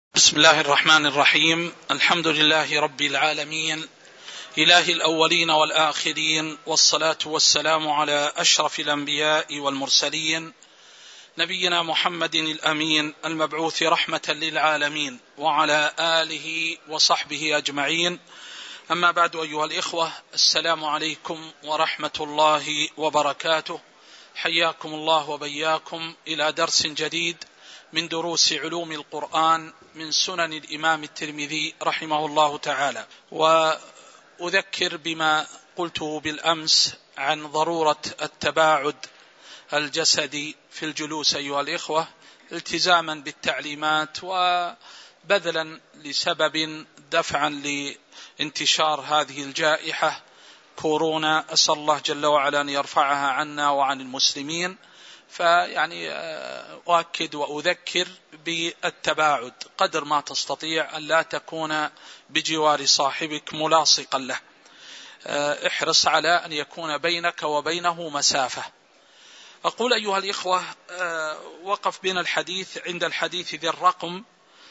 بسم الله الرحمن الرحيم. الحمد لله رب العالمين، إله الأولين والآخرين، والصلاة والسلام على أشرف الأنبياء والمرسلين، نبينا محمد الأمين المبعوث رحمة للعالمين، وعلى آله وصحبه أجمعين. أما بعد، أيها الإخوة، السلام عليكم ورحمة الله وبركاته. حياكم الله وبياكم إلى درس جديد من دروس علوم القرآن من سنن الإمام الترمذي رحمه الله تعالى. وأذكر بما قلته بالأمس عن ضرورة التباعد الجسدي في الجلوس أيها الإخوة، التزاما بالتعليمات وبذلا لسبب دفعا لانتشار هذه الجائحة كورونا. أسأل الله جل وعلا أن يرفعها عنا وعن المسلمين. فيعني أؤكد وأذكر بالتباعد قدر ما تستطيع، أن لا تكون بجوار صاحبك ملاصقا له. احرص على أن يكون بينك وبينه مسافة. أقول أيها الإخوة، وقف بنا الحديث عند الحديث ذي الرقم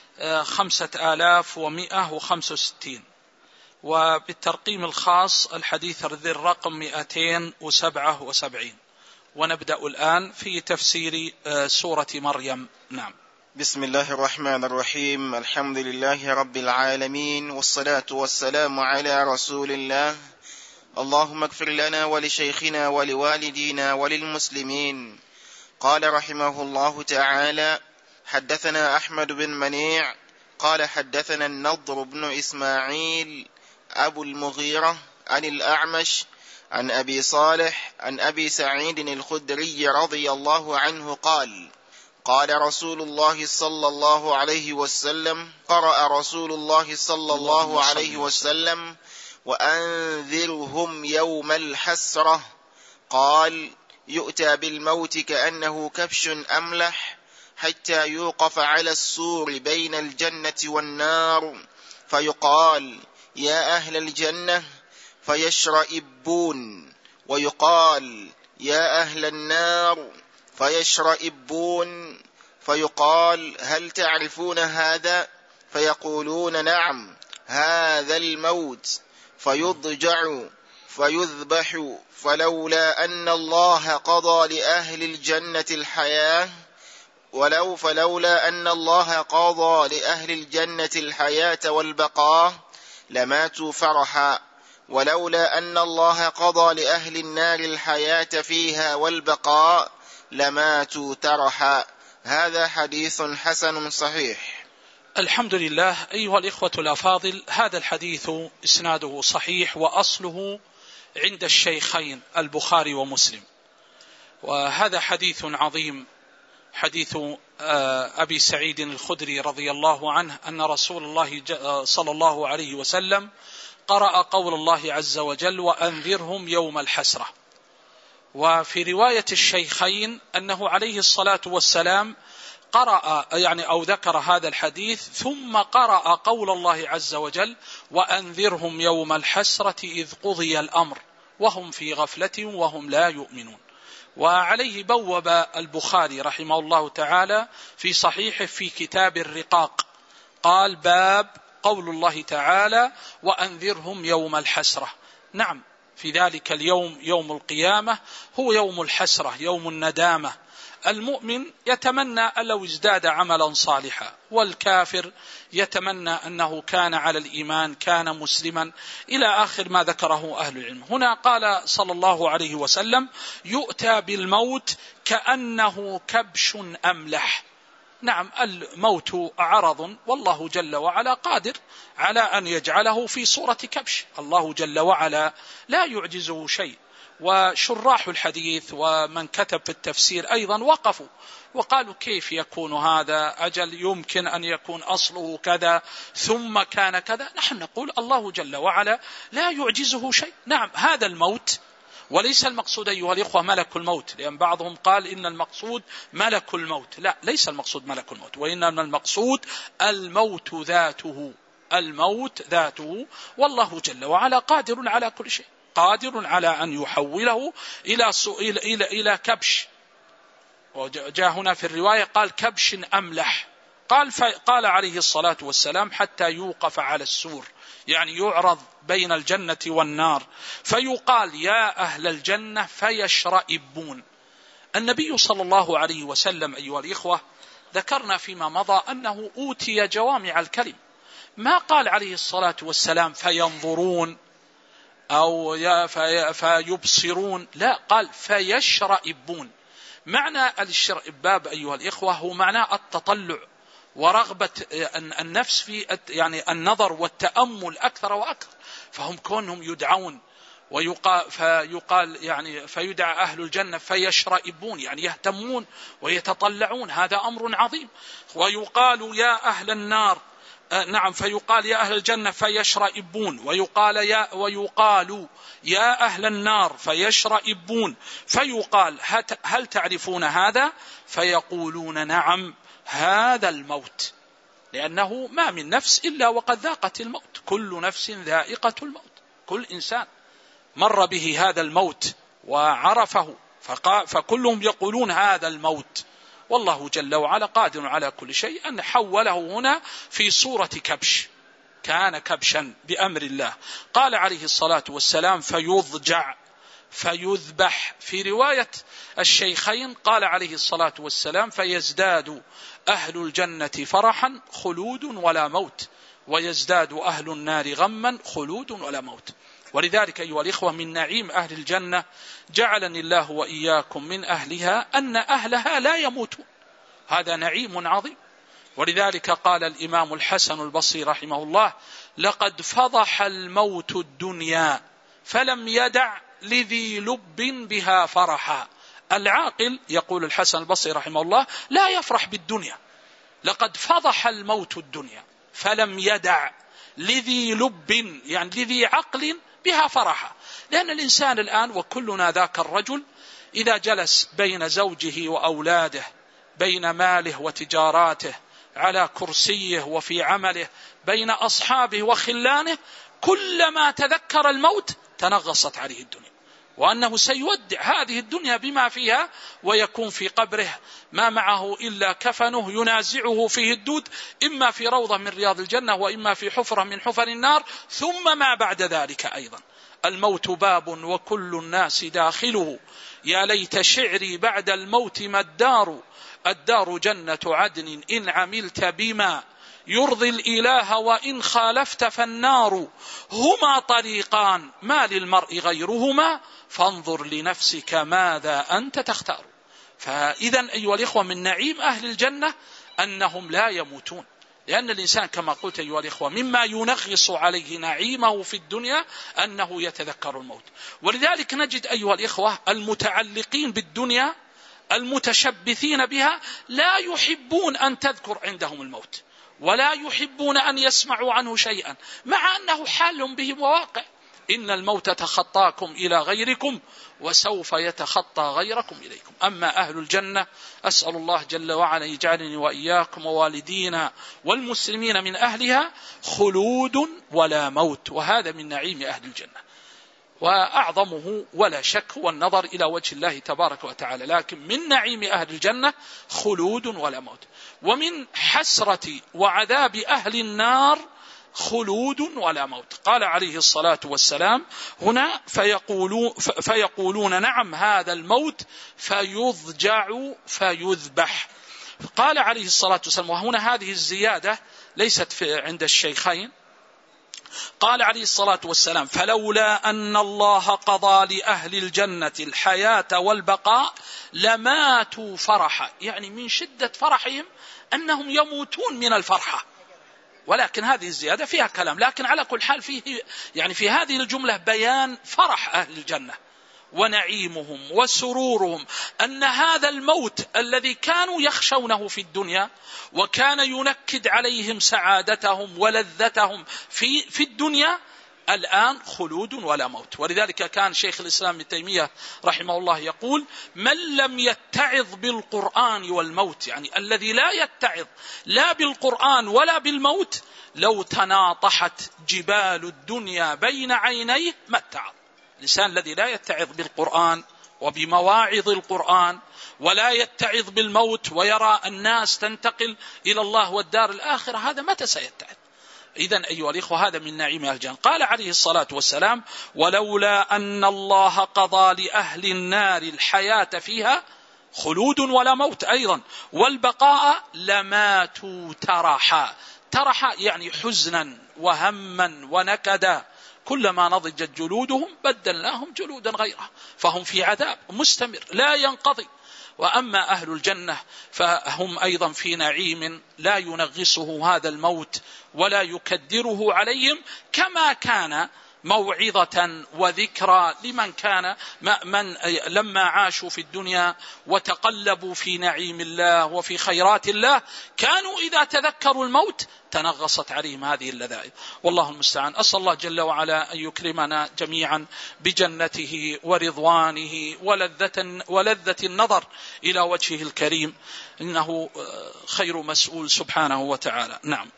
5165، وبالترقيم الخاص الحديث ذي الرقم 277. ونبدأ الآن في تفسير سورة مريم. نعم. بسم الله الرحمن الرحيم. الحمد لله رب العالمين، والصلاة والسلام على رسول الله. اللهم اغفر لنا ولشيخنا ولوالدينا وللمسلمين. قال رحمه الله تعالى: حدثنا أحمد بن منيع قال حدثنا النضر بن إسماعيل أبو المغيرة عن الأعمش عن أبي صالح عن أبي سعيد الخدري رضي الله عنه قال: قال رسول الله صلى الله عليه وسلم: قرأ رسول الله صلى الله عليه وسلم: وأنذرهم يوم الحسرة. قال: يؤتى بالموت كأنه كبش أملح، حتى يوقف على السور بين الجنة والنار، فيقال: يا أهل الجنة، فيشرئبون، ويقال: يا أهل النار، فيشرئبون، فيقال: هل تعرفون هذا؟ فيقولون: نعم، هذا الموت. فيضجع فيذبح، فلولا أن الله قضى لأهل الجنة الحياة والبقاء لماتوا فرحا، ولولا أن الله قضى لأهل النار الحياة فيها والبقاء لماتوا ترحا. هذا حديث حسن صحيح. الحمد لله. أيها الإخوة الأفاضل، هذا الحديث إسناده صحيح، وأصله عند الشيخين البخاري ومسلم. وهذا حديث عظيم، حديث أبي سعيد الخدري رضي الله عنه أن رسول الله صلى الله عليه وسلم قرأ قول الله عز وجل: وأنذرهم يوم الحسرة. وفي رواية الشيخين أنه عليه الصلاة والسلام قرأ أو ذكر هذا الحديث، ثم قرأ قول الله عز وجل: وأنذرهم يوم الحسرة إذ قضي الأمر وهم في غفلة وهم لا يؤمنون. وعليه بوب البخاري رحمه الله تعالى في صحيحه في كتاب الرقاق، قال: باب قول الله تعالى: وأنذرهم يوم الحسرة. نعم، في ذلك اليوم، يوم القيامة، هو يوم الحسرة، يوم الندامة. المؤمن يتمنى أن لو ازداد عملا صالحا، والكافر يتمنى أنه كان على الإيمان، كان مسلما، إلى آخر ما ذكره أهل العلم. هنا قال صلى الله عليه وسلم: يؤتى بالموت كأنه كبش أملح. نعم، الموت عرض، والله جل وعلا قادر على أن يجعله في صورة كبش. الله جل وعلا لا يعجزه شيء. وشراح الحديث ومن كتب في التفسير أيضا وقفوا وقالوا: كيف يكون هذا؟ أجل يمكن أن يكون أصله كذا ثم كان كذا. نحن نقول: الله جل وعلا لا يعجزه شيء. نعم، هذا الموت، وليس المقصود أيها الإخوة ملك الموت، لأن بعضهم قال إن المقصود ملك الموت. لا، ليس المقصود ملك الموت، وإنما المقصود الموت ذاته، الموت ذاته. والله جل وعلا قادر على كل شيء، قادر على أن يحوله إلى كبش. وجاء هنا في الرواية قال: كبش أملح. قال عليه الصلاة والسلام حتى يوقف على السور، يعني يعرض بين الجنة والنار، فيقال يا أهل الجنة فيشرئبون. النبي صلى الله عليه وسلم أيها الإخوة ذكرنا فيما مضى أنه أوتي جوامع الكلم، ما قال عليه الصلاة والسلام فينظرون أو فيبصرون، لا، قال فيشرئبون. معنى الاشرئباب أيها الإخوة هو معنى التطلع ورغبة النفس في يعني النظر والتأمل أكثر وأكثر. فهم كونهم يدعون فيقال يعني فيدعى أهل الجنة فيشرئبون، يعني يهتمون ويتطلعون، هذا أمر عظيم. ويقال يا أهل النار، نعم، فيقال يا أهل الجنة فيشرئبون، ويقال يا أهل النار فيشرئبون، فيقال هل تعرفون هذا؟ فيقولون نعم، هذا الموت، لأنه ما من نفس إلا وقد ذاقت الموت، كل نفس ذائقة الموت، كل إنسان مر به هذا الموت وعرفه، فكلهم يقولون هذا الموت. والله جل وعلا قادر على كل شيء، أن حوله هنا في صورة كبش، كان كبشا بأمر الله. قال عليه الصلاة والسلام فيضجع فيذبح. في رواية الشيخين قال عليه الصلاة والسلام فيزداد أهل الجنة فرحا خلود ولا موت، ويزداد أهل النار غما خلود ولا موت. ولذلك أيها الإخوة من نعيم أهل الجنة، جعلني الله وإياكم من أهلها، أن أهلها لا يموتون، هذا نعيم عظيم. ولذلك قال الإمام الحسن البصري رحمه الله لقد فضح الموت الدنيا فلم يدع لذي لب بها فرحا. العاقل، يقول الحسن البصري رحمه الله، لا يفرح بالدنيا. لقد فضح الموت الدنيا فلم يدع لذي لب، يعني لذي عقل بها فرحا. لأن الإنسان الآن وكلنا ذاك الرجل إذا جلس بين زوجه وأولاده، بين ماله وتجاراته، على كرسيه وفي عمله، بين أصحابه وخلانه، كلما تذكر الموت تنغصت عليه الدنيا، وأنه سيودع هذه الدنيا بما فيها، ويكون في قبره ما معه إلا كفنه ينازعه فيه الدود، إما في روضة من رياض الجنة وإما في حفرة من حفر النار، ثم ما بعد ذلك أيضا. الموت باب وكل الناس داخله، يا ليت شعري بعد الموت ما الدار، الدار جنة عدن إن عملت بما يرضي الإله وإن خالفت فالنار، هما طريقان ما للمرء غيرهما، فانظر لنفسك ماذا أنت تختار. فإذا أيها الإخوة من نعيم أهل الجنة أنهم لا يموتون، لأن الإنسان كما قلت أيها الإخوة مما ينغص عليه نعيمه في الدنيا أنه يتذكر الموت. ولذلك نجد أيها الإخوة المتعلقين بالدنيا المتشبثين بها لا يحبون أن تذكر عندهم الموت، ولا يحبون أن يسمعوا عنه شيئا، مع أنه حال بهم وواقع. إن الموت تخطاكم إلى غيركم وسوف يتخطى غيركم إليكم. أما أهل الجنة أسأل الله جل وعلا يجعلني وإياكم ووالدينا والمسلمين من أهلها خلود ولا موت، وهذا من نعيم أهل الجنة، وأعظمه ولا شك هو النظر إلى وجه الله تبارك وتعالى. لكن من نعيم أهل الجنة خلود ولا موت. ومن حسرة وعذاب أهل النار خلود ولا موت. قال عليه الصلاة والسلام هنا فيقولون نعم هذا الموت فيضجع فيذبح. قال عليه الصلاة والسلام، وهنا هذه الزيادة ليست عند الشيخين، قال عليه الصلاة والسلام فلولا أن الله قضى لأهل الجنة الحياة والبقاء لماتوا فرحا، يعني من شدة فرحهم أنهم يموتون من الفرحة. ولكن هذه الزيادة فيها كلام، لكن على كل حال فيه يعني في هذه الجملة بيان فرح أهل الجنة ونعيمهم وسرورهم، أن هذا الموت الذي كانوا يخشونه في الدنيا وكان ينكد عليهم سعادتهم ولذتهم في الدنيا، الآن خلود ولا موت. ولذلك كان شيخ الإسلام ابن تيمية رحمه الله يقول من لم يتعظ بالقرآن والموت، يعني الذي لا يتعظ لا بالقرآن ولا بالموت، لو تناطحت جبال الدنيا بين عينيه ما اتعظ. الإنسان الذي لا يتعظ بالقرآن وبمواعظ القرآن ولا يتعظ بالموت ويرى الناس تنتقل إلى الله والدار الآخرة، هذا متى سيتعظ؟ إذن أيها الإخوة هذا من نعيم أهل الجنة. قال عليه الصلاة والسلام: ولولا أن الله قضى لأهل النار الحياة فيها خلود ولا موت أيضا والبقاء لماتوا ترحا. ترحا يعني حزنا وهما ونكدا، كلما نضجت جلودهم بدلناهم جلودا غيرها، فهم في عذاب مستمر لا ينقضي. وأما أهل الجنة فهم أيضا في نعيم لا ينغصه هذا الموت ولا يكدره عليهم، كما كان موعظة وذكرى لمن كان لما عاشوا في الدنيا وتقلبوا في نعيم الله وفي خيرات الله، كانوا إذا تذكروا الموت تنغصت عليهم هذه اللذائذ. والله المستعان. أسأل الله جل وعلا أن يكرمنا جميعا بجنته ورضوانه ولذة النظر إلى وجهه الكريم، إنه خير مسؤول سبحانه وتعالى. نعم.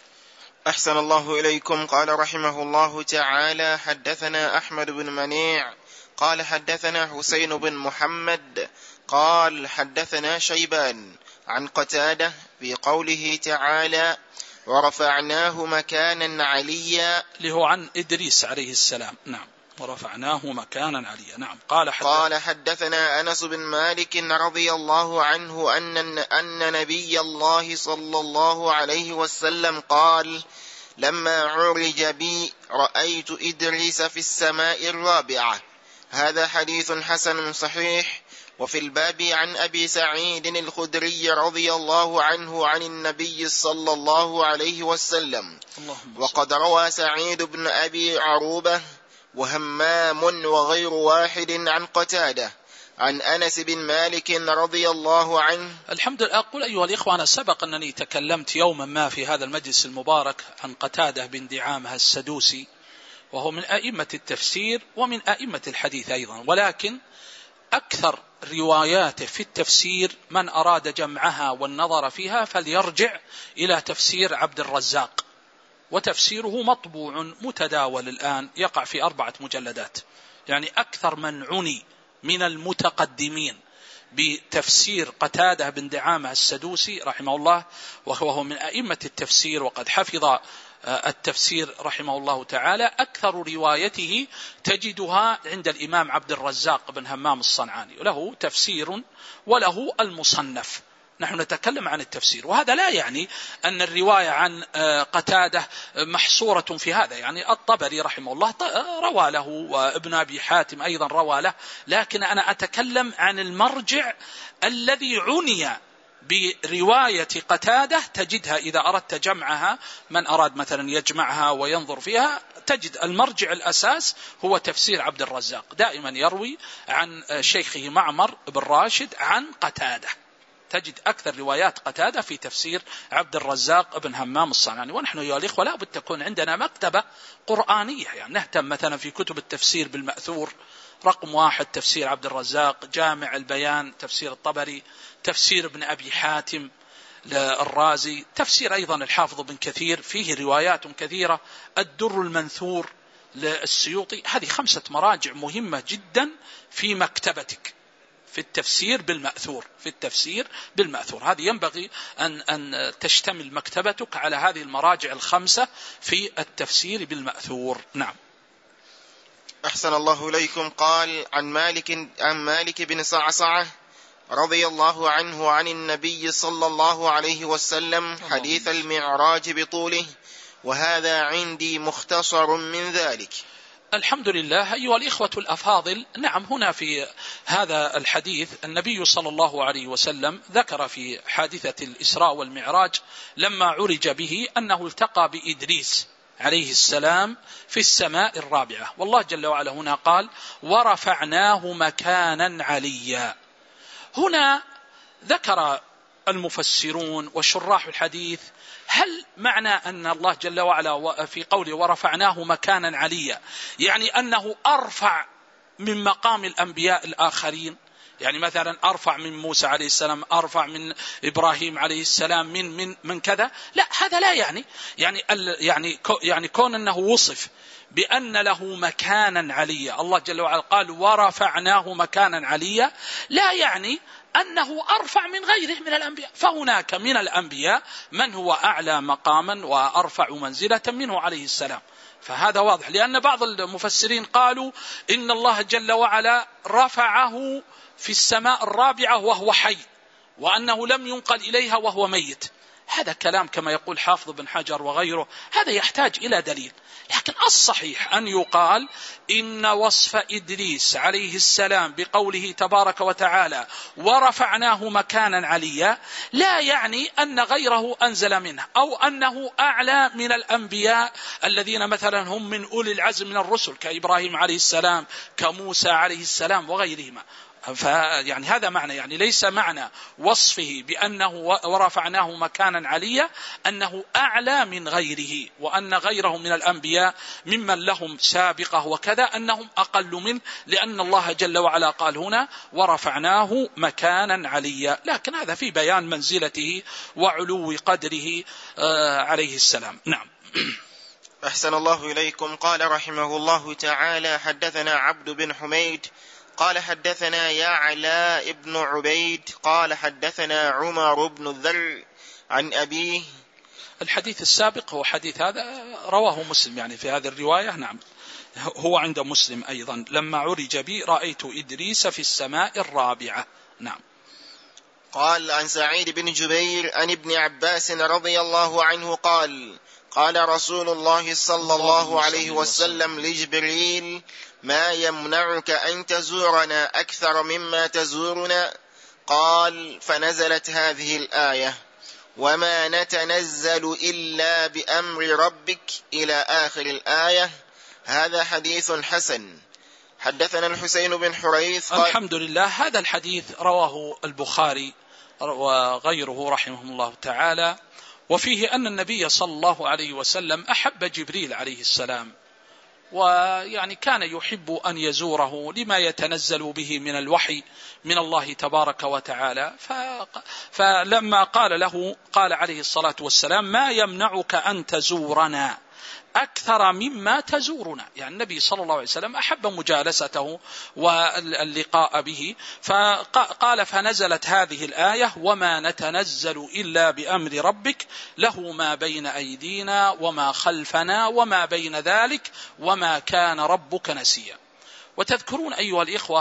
أحسن الله إليكم. قال رحمه الله تعالى: حدثنا أحمد بن منيع قال حدثنا حسين بن محمد قال حدثنا شيبان عن قتادة في قوله تعالى: ورفعناه مكانا عليا، اللي هو عن إدريس عليه السلام. نعم. ورفعناه مكانا عليا. نعم. قال حدثنا أنس بن مالك رضي الله عنه أن نبي الله صلى الله عليه وسلم قال: لما عرج بي رأيت إدريس في السماء الرابعة. هذا حديث حسن صحيح. وفي الباب عن أبي سعيد الخدري رضي الله عنه عن النبي صلى الله عليه وسلم. وقد روى سعيد بن أبي عروبة وهمام وغير واحد عن قتادة عن أنس بن مالك رضي الله عنه. الحمد لله. أقول أيها الإخوة، أنا سبق أنني تكلمت يوما ما في هذا المجلس المبارك عن قتادة بن دعامة السدوسي، وهو من أئمة التفسير ومن أئمة الحديث أيضا، ولكن أكثر رواياته في التفسير من أراد جمعها والنظر فيها فليرجع إلى تفسير عبد الرزاق، وتفسيره مطبوع متداول الآن، يقع في 4 مجلدات. يعني أكثر من عني من المتقدمين بتفسير قتادة بن دعامة السدوسي رحمه الله، وهو من أئمة التفسير وقد حفظ التفسير رحمه الله تعالى، أكثر روايته تجدها عند الإمام عبد الرزاق بن همام الصنعاني، له تفسير وله المصنف. نحن نتكلم عن التفسير، وهذا لا يعني أن الرواية عن قتادة محصورة في هذا. يعني الطبري رحمه الله روى له، وابن أبي حاتم أيضا روى له، لكن أنا أتكلم عن المرجع الذي عني برواية قتادة. تجدها إذا أردت جمعها، من أراد مثلا يجمعها وينظر فيها، تجد المرجع الأساس هو تفسير عبد الرزاق، دائما يروي عن شيخه معمر بن راشد عن قتادة. تجد أكثر روايات قتادة في تفسير عبد الرزاق بن همام الصنعاني. ونحن يا الإخوة لا بد تكون عندنا مكتبة قرآنية، يعني نهتم مثلا في كتب التفسير بالمأثور. رقم 1 تفسير عبد الرزاق، جامع البيان تفسير الطبري، تفسير ابن أبي حاتم الرازي، تفسير أيضا الحافظ بن كثير فيه روايات كثيرة، الدر المنثور للسيوطي. هذه 5 مراجع مهمة جدا في مكتبتك في التفسير بالمأثور. في التفسير بالمأثور هذه ينبغي أن تشتمل مكتبتك على هذه المراجع 5 في التفسير بالمأثور. نعم. أحسن الله إليكم. قال عن مالك بن صعصعة رضي الله عنه عن النبي صلى الله عليه وسلم حديث المعراج بطوله، وهذا عندي مختصر من ذلك. الحمد لله. أيها الإخوة الأفاضل، نعم، هنا في هذا الحديث النبي صلى الله عليه وسلم ذكر في حادثة الإسراء والمعراج لما عرج به أنه التقى بإدريس عليه السلام في السماء الرابعة، والله جل وعلا هنا قال: ورفعناه مكانا عليا. هنا ذكر المفسرون وشراح الحديث، هل معنى أن الله جل وعلا في قوله ورفعناه مكانا عليا يعني أنه أرفع من مقام الأنبياء الآخرين؟ يعني مثلا أرفع من موسى عليه السلام، أرفع من إبراهيم عليه السلام، من كذا؟ لا، هذا لا يعني كون أنه وصف بأن له مكانا عليا. الله جل وعلا قال ورفعناه مكانا عليا، لا يعني أنه أرفع من غيره من الأنبياء، فهناك من الأنبياء من هو أعلى مقاما وأرفع منزلة منه عليه السلام. فهذا واضح، لأن بعض المفسرين قالوا إن الله جل وعلا رفعه في السماء الرابعة وهو حي، وأنه لم ينقل إليها وهو ميت. هذا كلام كما يقول حافظ بن حجر وغيره، هذا يحتاج إلى دليل. لكن الصحيح أن يقال إن وصف إدريس عليه السلام بقوله تبارك وتعالى ورفعناه مكانا عليا لا يعني أن غيره أنزل منه، أو أنه أعلى من الأنبياء الذين مثلا هم من أولي العزم من الرسل كإبراهيم عليه السلام كموسى عليه السلام وغيرهما. يعني هذا معنى، يعني ليس معنى وصفه بأنه ورفعناه مكانا عليا أنه أعلى من غيره، وأن غيره من الأنبياء ممن لهم سابقة وكذا أنهم أقل منه، لأن الله جل وعلا قال هنا ورفعناه مكانا عليا، لكن هذا في بيان منزلته وعلو قدره عليه السلام. نعم. أحسن الله إليكم. قال رحمه الله تعالى حدثنا عبد بن حميد قال حدثنا يعلى ابن عبيد قال حدثنا عمر بن الذر عن أبيه. الحديث السابق هو حديث هذا رواه مسلم، يعني في هذه الرواية. نعم، هو عند مسلم أيضا لما عرج بي رأيت إدريس في السماء الرابعة. نعم. قال عن سعيد بن جبير عن ابن عباس رضي الله عنه قال قال رسول الله صلى الله عليه وسلم لجبريل ما يمنعك أن تزورنا أكثر مما تزورنا؟ قال فنزلت هذه الآية وما نتنزل إلا بأمر ربك إلى آخر الآية. هذا حديث حسن. حدثنا الحسين بن حريث. الحمد لله. هذا الحديث رواه البخاري وغيره رحمه الله تعالى، وفيه أن النبي صلى الله عليه وسلم أحب جبريل عليه السلام، ويعني كان يحب أن يزوره لما يتنزل به من الوحي من الله تبارك وتعالى. فلما قال له قال عليه الصلاة والسلام ما يمنعك أن تزورنا أكثر مما تزورنا، يعني النبي صلى الله عليه وسلم أحب مجالسته واللقاء به، فقال فنزلت هذه الآية وما نتنزل إلا بأمر ربك له ما بين أيدينا وما خلفنا وما بين ذلك وما كان ربك نسيا. وتذكرون أيها الإخوة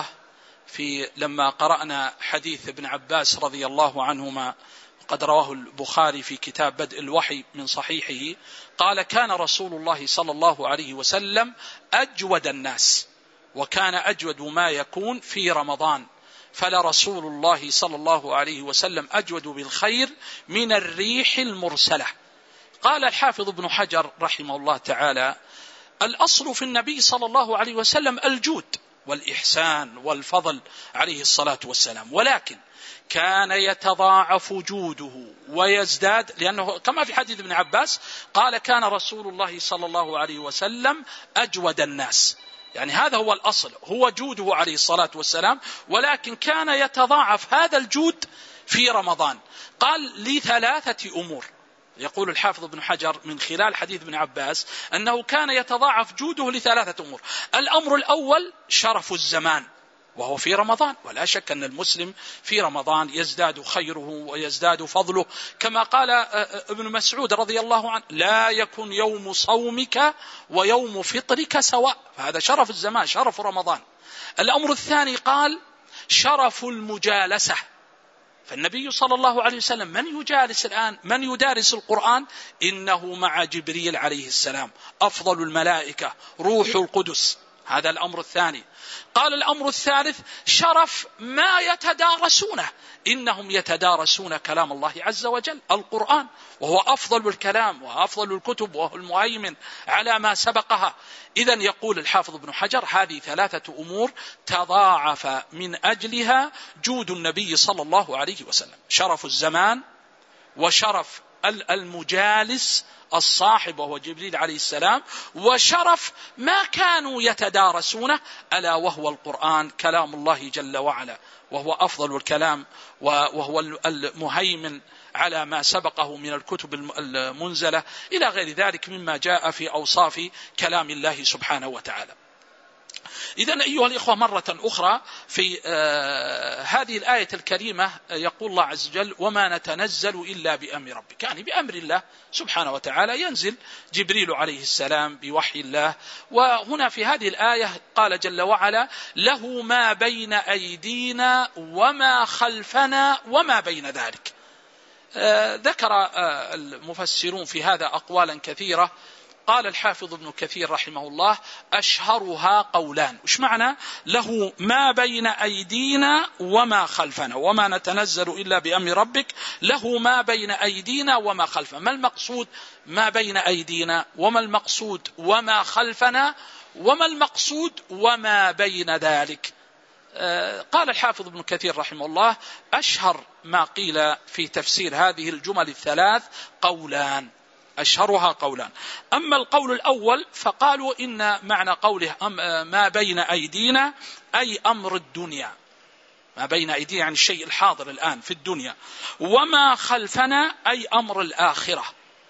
لما قرأنا حديث ابن عباس رضي الله عنهما قد رواه البخاري في كتاب بدء الوحي من صحيحه، قال كان رسول الله صلى الله عليه وسلم أجود الناس، وكان أجود ما يكون في رمضان، فلرسول الله صلى الله عليه وسلم أجود بالخير من الريح المرسلة. قال الحافظ ابن حجر رحمه الله تعالى الأصل في النبي صلى الله عليه وسلم الجود والإحسان والفضل عليه الصلاة والسلام، ولكن كان يتضاعف جوده ويزداد، لأنه كما في حديث ابن عباس قال كان رسول الله صلى الله عليه وسلم أجود الناس، يعني هذا هو الأصل، هو جوده عليه الصلاة والسلام، ولكن كان يتضاعف هذا الجود في رمضان. قال لثلاثة أمور، يقول الحافظ ابن حجر من خلال حديث ابن عباس أنه كان يتضاعف جوده لثلاثة أمور. الأمر الأول شرف الزمان، وهو في رمضان، ولا شك أن المسلم في رمضان يزداد خيره ويزداد فضله، كما قال ابن مسعود رضي الله عنه لا يكن يوم صومك ويوم فطرك سواء، فهذا شرف الزمان شرف رمضان. الأمر الثاني قال شرف المجالسة، فالنبي صلى الله عليه وسلم من يجالس الآن؟ من يدارس القرآن؟ إنه مع جبريل عليه السلام أفضل الملائكة روح القدس، هذا الأمر الثاني. قال الأمر الثالث شرف ما يتدارسونه، إنهم يتدارسون كلام الله عز وجل القرآن، وهو أفضل الكلام وأفضل الكتب وهو المهيمن على ما سبقها. إذن يقول الحافظ ابن حجر هذه ثلاثة أمور تضاعف من أجلها جود النبي صلى الله عليه وسلم، شرف الزمان وشرف المجالس الصاحب وهو جبريل عليه السلام، وشرف ما كانوا يتدارسونه ألا وهو القرآن كلام الله جل وعلا، وهو أفضل الكلام وهو المهيمن على ما سبقه من الكتب المنزلة إلى غير ذلك مما جاء في أوصاف كلام الله سبحانه وتعالى. إذن أيها الإخوة مرة أخرى في هذه الآية الكريمة يقول الله عز وجل وما نتنزل إلا بأمر ربك، يعني بأمر الله سبحانه وتعالى ينزل جبريل عليه السلام بوحي الله. وهنا في هذه الآية قال جل وعلا له ما بين أيدينا وما خلفنا وما بين ذلك. ذكر المفسرون في هذا أقوالا كثيرة. قال الحافظ ابن كثير رحمه الله أشهرها قولان. وش معنى له ما بين أيدينا وما خلفنا وما نتنزل إلا بأمر ربك؟ له ما بين أيدينا وما خلفنا. ما المقصود ما بين أيدينا؟ وما المقصود وما خلفنا؟ وما المقصود وما بين ذلك؟ قال الحافظ ابن كثير رحمه الله أشهر ما قيل في تفسير هذه الجمل الثلاث قولان، أشهرها قولان. أما القول الأول فقالوا إن معنى قوله ما بين أيدينا أي أمر الدنيا، ما بين أيدينا يعني الشيء الحاضر الآن في الدنيا، وما خلفنا أي أمر الآخرة،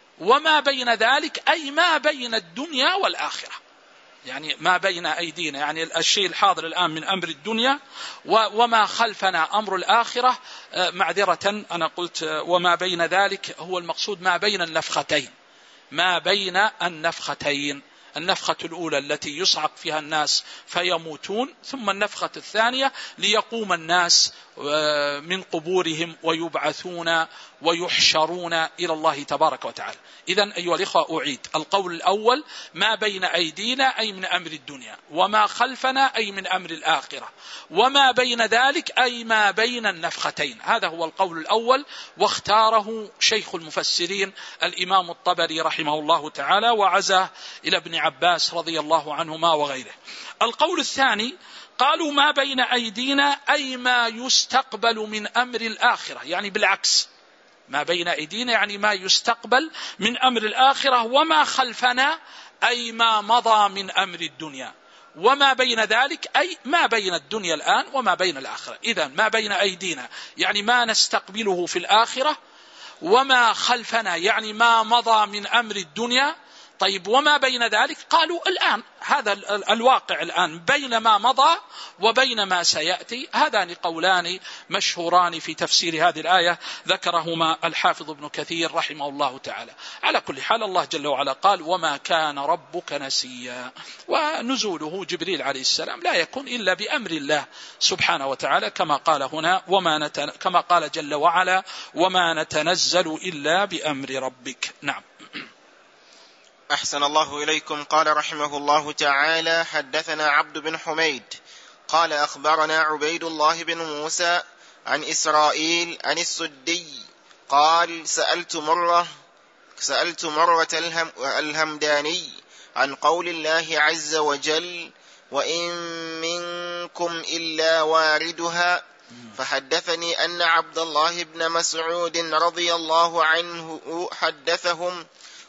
وما بين ذلك أي ما بين الدنيا والآخرة. يعني ما بين أيدينا يعني الشيء الحاضر الآن من أمر الدنيا، وما خلفنا أمر الآخرة. معذرة أنا قلت وما بين ذلك هو المقصود ما بين النفختين، ما بين النفختين، النفخة الأولى التي يصعق فيها الناس فيموتون، ثم النفخة الثانية ليقوم الناس من قبورهم ويبعثون ويحشرون إلى الله تبارك وتعالى. إذن أيها الإخوة أعيد القول الأول ما بين أيدينا أي من أمر الدنيا، وما خلفنا أي من أمر الآخرة، وما بين ذلك أي ما بين النفختين. هذا هو القول الأول، واختاره شيخ المفسرين الإمام الطبري رحمه الله تعالى وعزاه إلى ابن عباس رضي الله عنهما وغيره. القول الثاني قالوا ما بين أيدينا أي ما يستقبل من أمر الآخرة، يعني بالعكس، ما بين أيدينا يعني ما يستقبل من أمر الآخرة، وما خلفنا أي ما مضى من أمر الدنيا، وما بين ذلك أي ما بين الدنيا الآن وما بين الآخرة. إذن ما بين أيدينا يعني ما نستقبله في الآخرة، وما خلفنا يعني ما مضى من أمر الدنيا. طيب وما بين ذلك قالوا الآن هذا الواقع الآن بين ما مضى وبين ما سيأتي. هذان قولان مشهوران في تفسير هذه الآية ذكرهما الحافظ ابن كثير رحمه الله تعالى. على كل حال الله جل وعلا قال وما كان ربك نسيا، ونزوله جبريل عليه السلام لا يكون إلا بأمر الله سبحانه وتعالى، كما قال هنا كما قال جل وعلا وما نتنزل إلا بأمر ربك. نعم. أحسن الله إليكم. قال رحمه الله تعالى حدثنا عبد بن حميد قال أخبرنا عبيد الله بن موسى عن إسرائيل عن السدي قال سألت مرة الهمداني عن قول الله عز وجل وإن منكم إلا واردها، فحدثني أن عبد الله بن مسعود رضي الله عنه حدثهم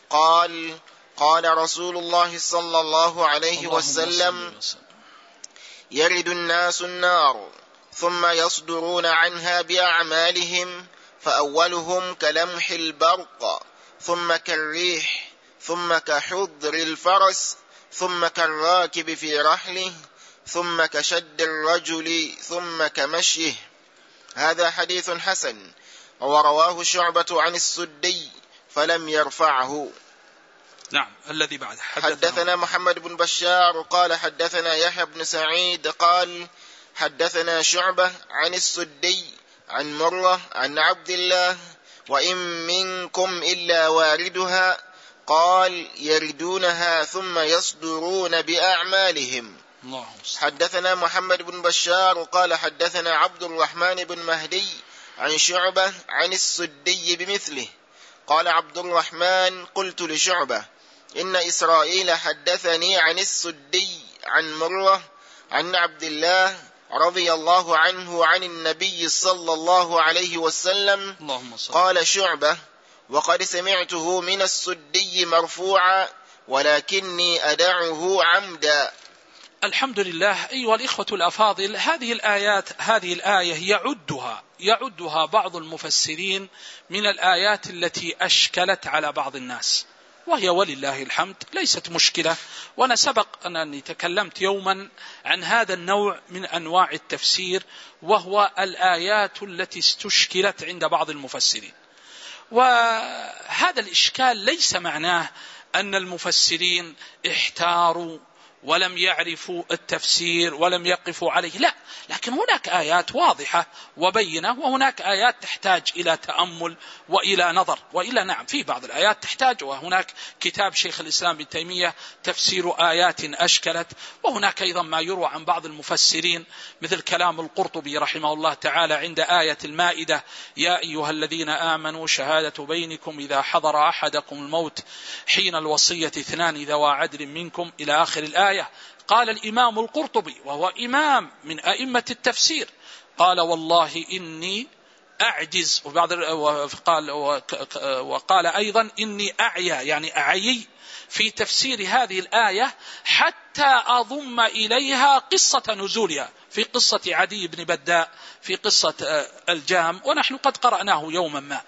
قال رسول الله صلى الله عليه وسلم يرد الناس النار ثم يصدرون عنها بأعمالهم، فأولهم كلمح البرق، ثم كالريح، ثم كحضر الفرس، ثم كالراكب في رحله، ثم كشد الرجل، ثم كمشيه. هذا حديث حسن، ورواه شعبة عن السدي فلم يرفعه. نعم. الذي بعد حدثنا محمد بن بشار قال حدثنا يحيى بن سعيد قال حدثنا شعبة عن السدي عن مرة عن عبد الله وإن منكم إلا واردها، قال يردونها ثم يصدرون بأعمالهم. حدثنا محمد بن بشار قال حدثنا عبد الرحمن بن مهدي عن شعبة عن السدي بمثله. قال عبد الرحمن قلت لشعبة إن إسرائيل حدثني عن السدي عن مرة عن عبد الله رضي الله عنه عن النبي صلى الله عليه وسلم. قال شعبة وقد سمعته من السدي مرفوعا ولكني أدعه عمدا. الحمد لله. أيها الإخوة الأفاضل، هذه الآية يعدها بعض المفسرين من الآيات التي أشكلت على بعض الناس، وهي ولله الحمد ليست مشكلة. وأنا سبق أنني تكلمت يوما عن هذا النوع من أنواع التفسير، وهو الآيات التي استشكلت عند بعض المفسرين. وهذا الإشكال ليس معناه أن المفسرين احتاروا ولم يعرفوا التفسير ولم يقفوا عليه، لا، لكن هناك آيات واضحة وبينة، وهناك آيات تحتاج إلى تأمل وإلى نظر، وإلى نعم في بعض الآيات تحتاج. وهناك كتاب شيخ الإسلام ابن تيمية تفسير آيات أشكلت، وهناك أيضا ما يروى عن بعض المفسرين مثل كلام القرطبي رحمه الله تعالى عند آية المائدة: يا أيها الذين آمنوا شهادة بينكم إذا حضر أحدكم الموت حين الوصية 2 ذوى عدل منكم، إلى آخر الآية. قال الإمام القرطبي وهو إمام من أئمة التفسير، قال: والله إني أعجز. وقال أيضا: إني أعيا، يعني أعيي في تفسير هذه الآية حتى أضم إليها قصة نزولها، في قصة عدي بن بداء، في قصة الجام، ونحن قد قرأناه يوما ما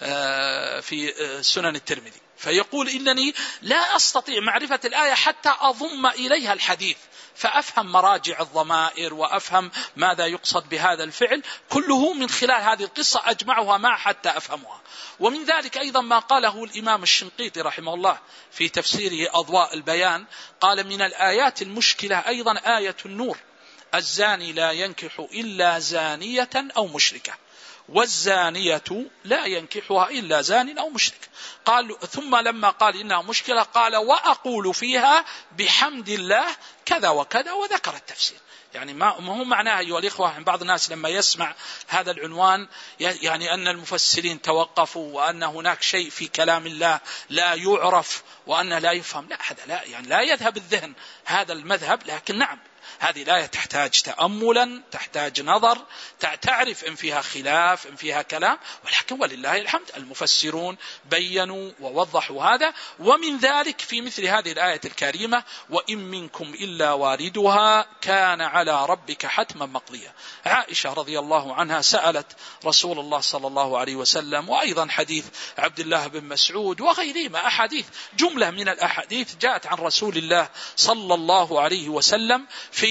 في سنن الترمذي. فيقول: إنني لا أستطيع معرفة الآية حتى أضم إليها الحديث، فأفهم مراجع الضمائر وأفهم ماذا يقصد بهذا الفعل، كله من خلال هذه القصة أجمعها معا حتى أفهمها. ومن ذلك أيضا ما قاله الإمام الشنقيطي رحمه الله في تفسيره أضواء البيان، قال: من الآيات المشكلة أيضا آية النور: الزاني لا ينكح إلا زانية أو مشركة، والزانية لا ينكحها إلا زان أو مشرك. قال: ثم لما قال إنها مشكلة قال: وأقول فيها بحمد الله كذا وكذا، وذكر التفسير. يعني ما هو معناه أيها الإخوة، بعض الناس لما يسمع هذا العنوان يعني أن المفسرين توقفوا، وأن هناك شيء في كلام الله لا يعرف وأنه لا يفهم. لا، هذا لا، يعني لا يذهب الذهن هذا المذهب. لكن نعم، هذه الآية تحتاج تأملا، تحتاج نظر، تعرف إن فيها خلاف، إن فيها كلام، ولكن ولله الحمد المفسرون بينوا ووضحوا هذا. ومن ذلك في مثل هذه الآية الكريمة: وإن منكم إلا واردها كان على ربك حتما مقضيا. عائشة رضي الله عنها سألت رسول الله صلى الله عليه وسلم، وأيضا حديث عبد الله بن مسعود وغيرهما، أحاديث، جملة من الأحاديث جاءت عن رسول الله صلى الله عليه وسلم في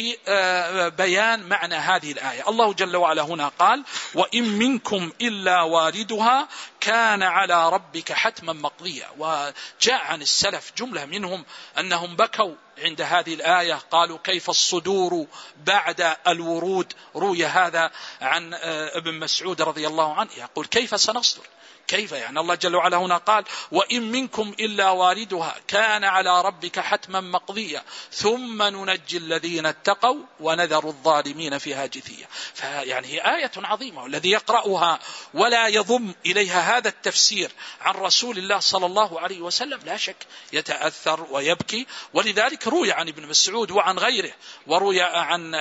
بيان معنى هذه الآية. الله جل وعلا هنا قال: وإن منكم إلا واردها كان على ربك حتما مقضيا. وجاء عن السلف جملة منهم أنهم بكوا عند هذه الآية، قالوا: كيف الصدور بعد الورود. روي هذا عن ابن مسعود رضي الله عنه، يقول: كيف سنصدر؟ كيف يعني؟ الله جل وعلا هنا قال: وإن منكم إلا واردها كان على ربك حتما مقضيا ثم ننجي الذين اتقوا ونذر الظالمين فيها جثيا. فيعني هي آية عظيمة، والذي يقرأها ولا يضم إليها هذا التفسير عن رسول الله صلى الله عليه وسلم لا شك يتأثر ويبكي. ولذلك روي عن ابن مسعود وعن غيره، وروي عن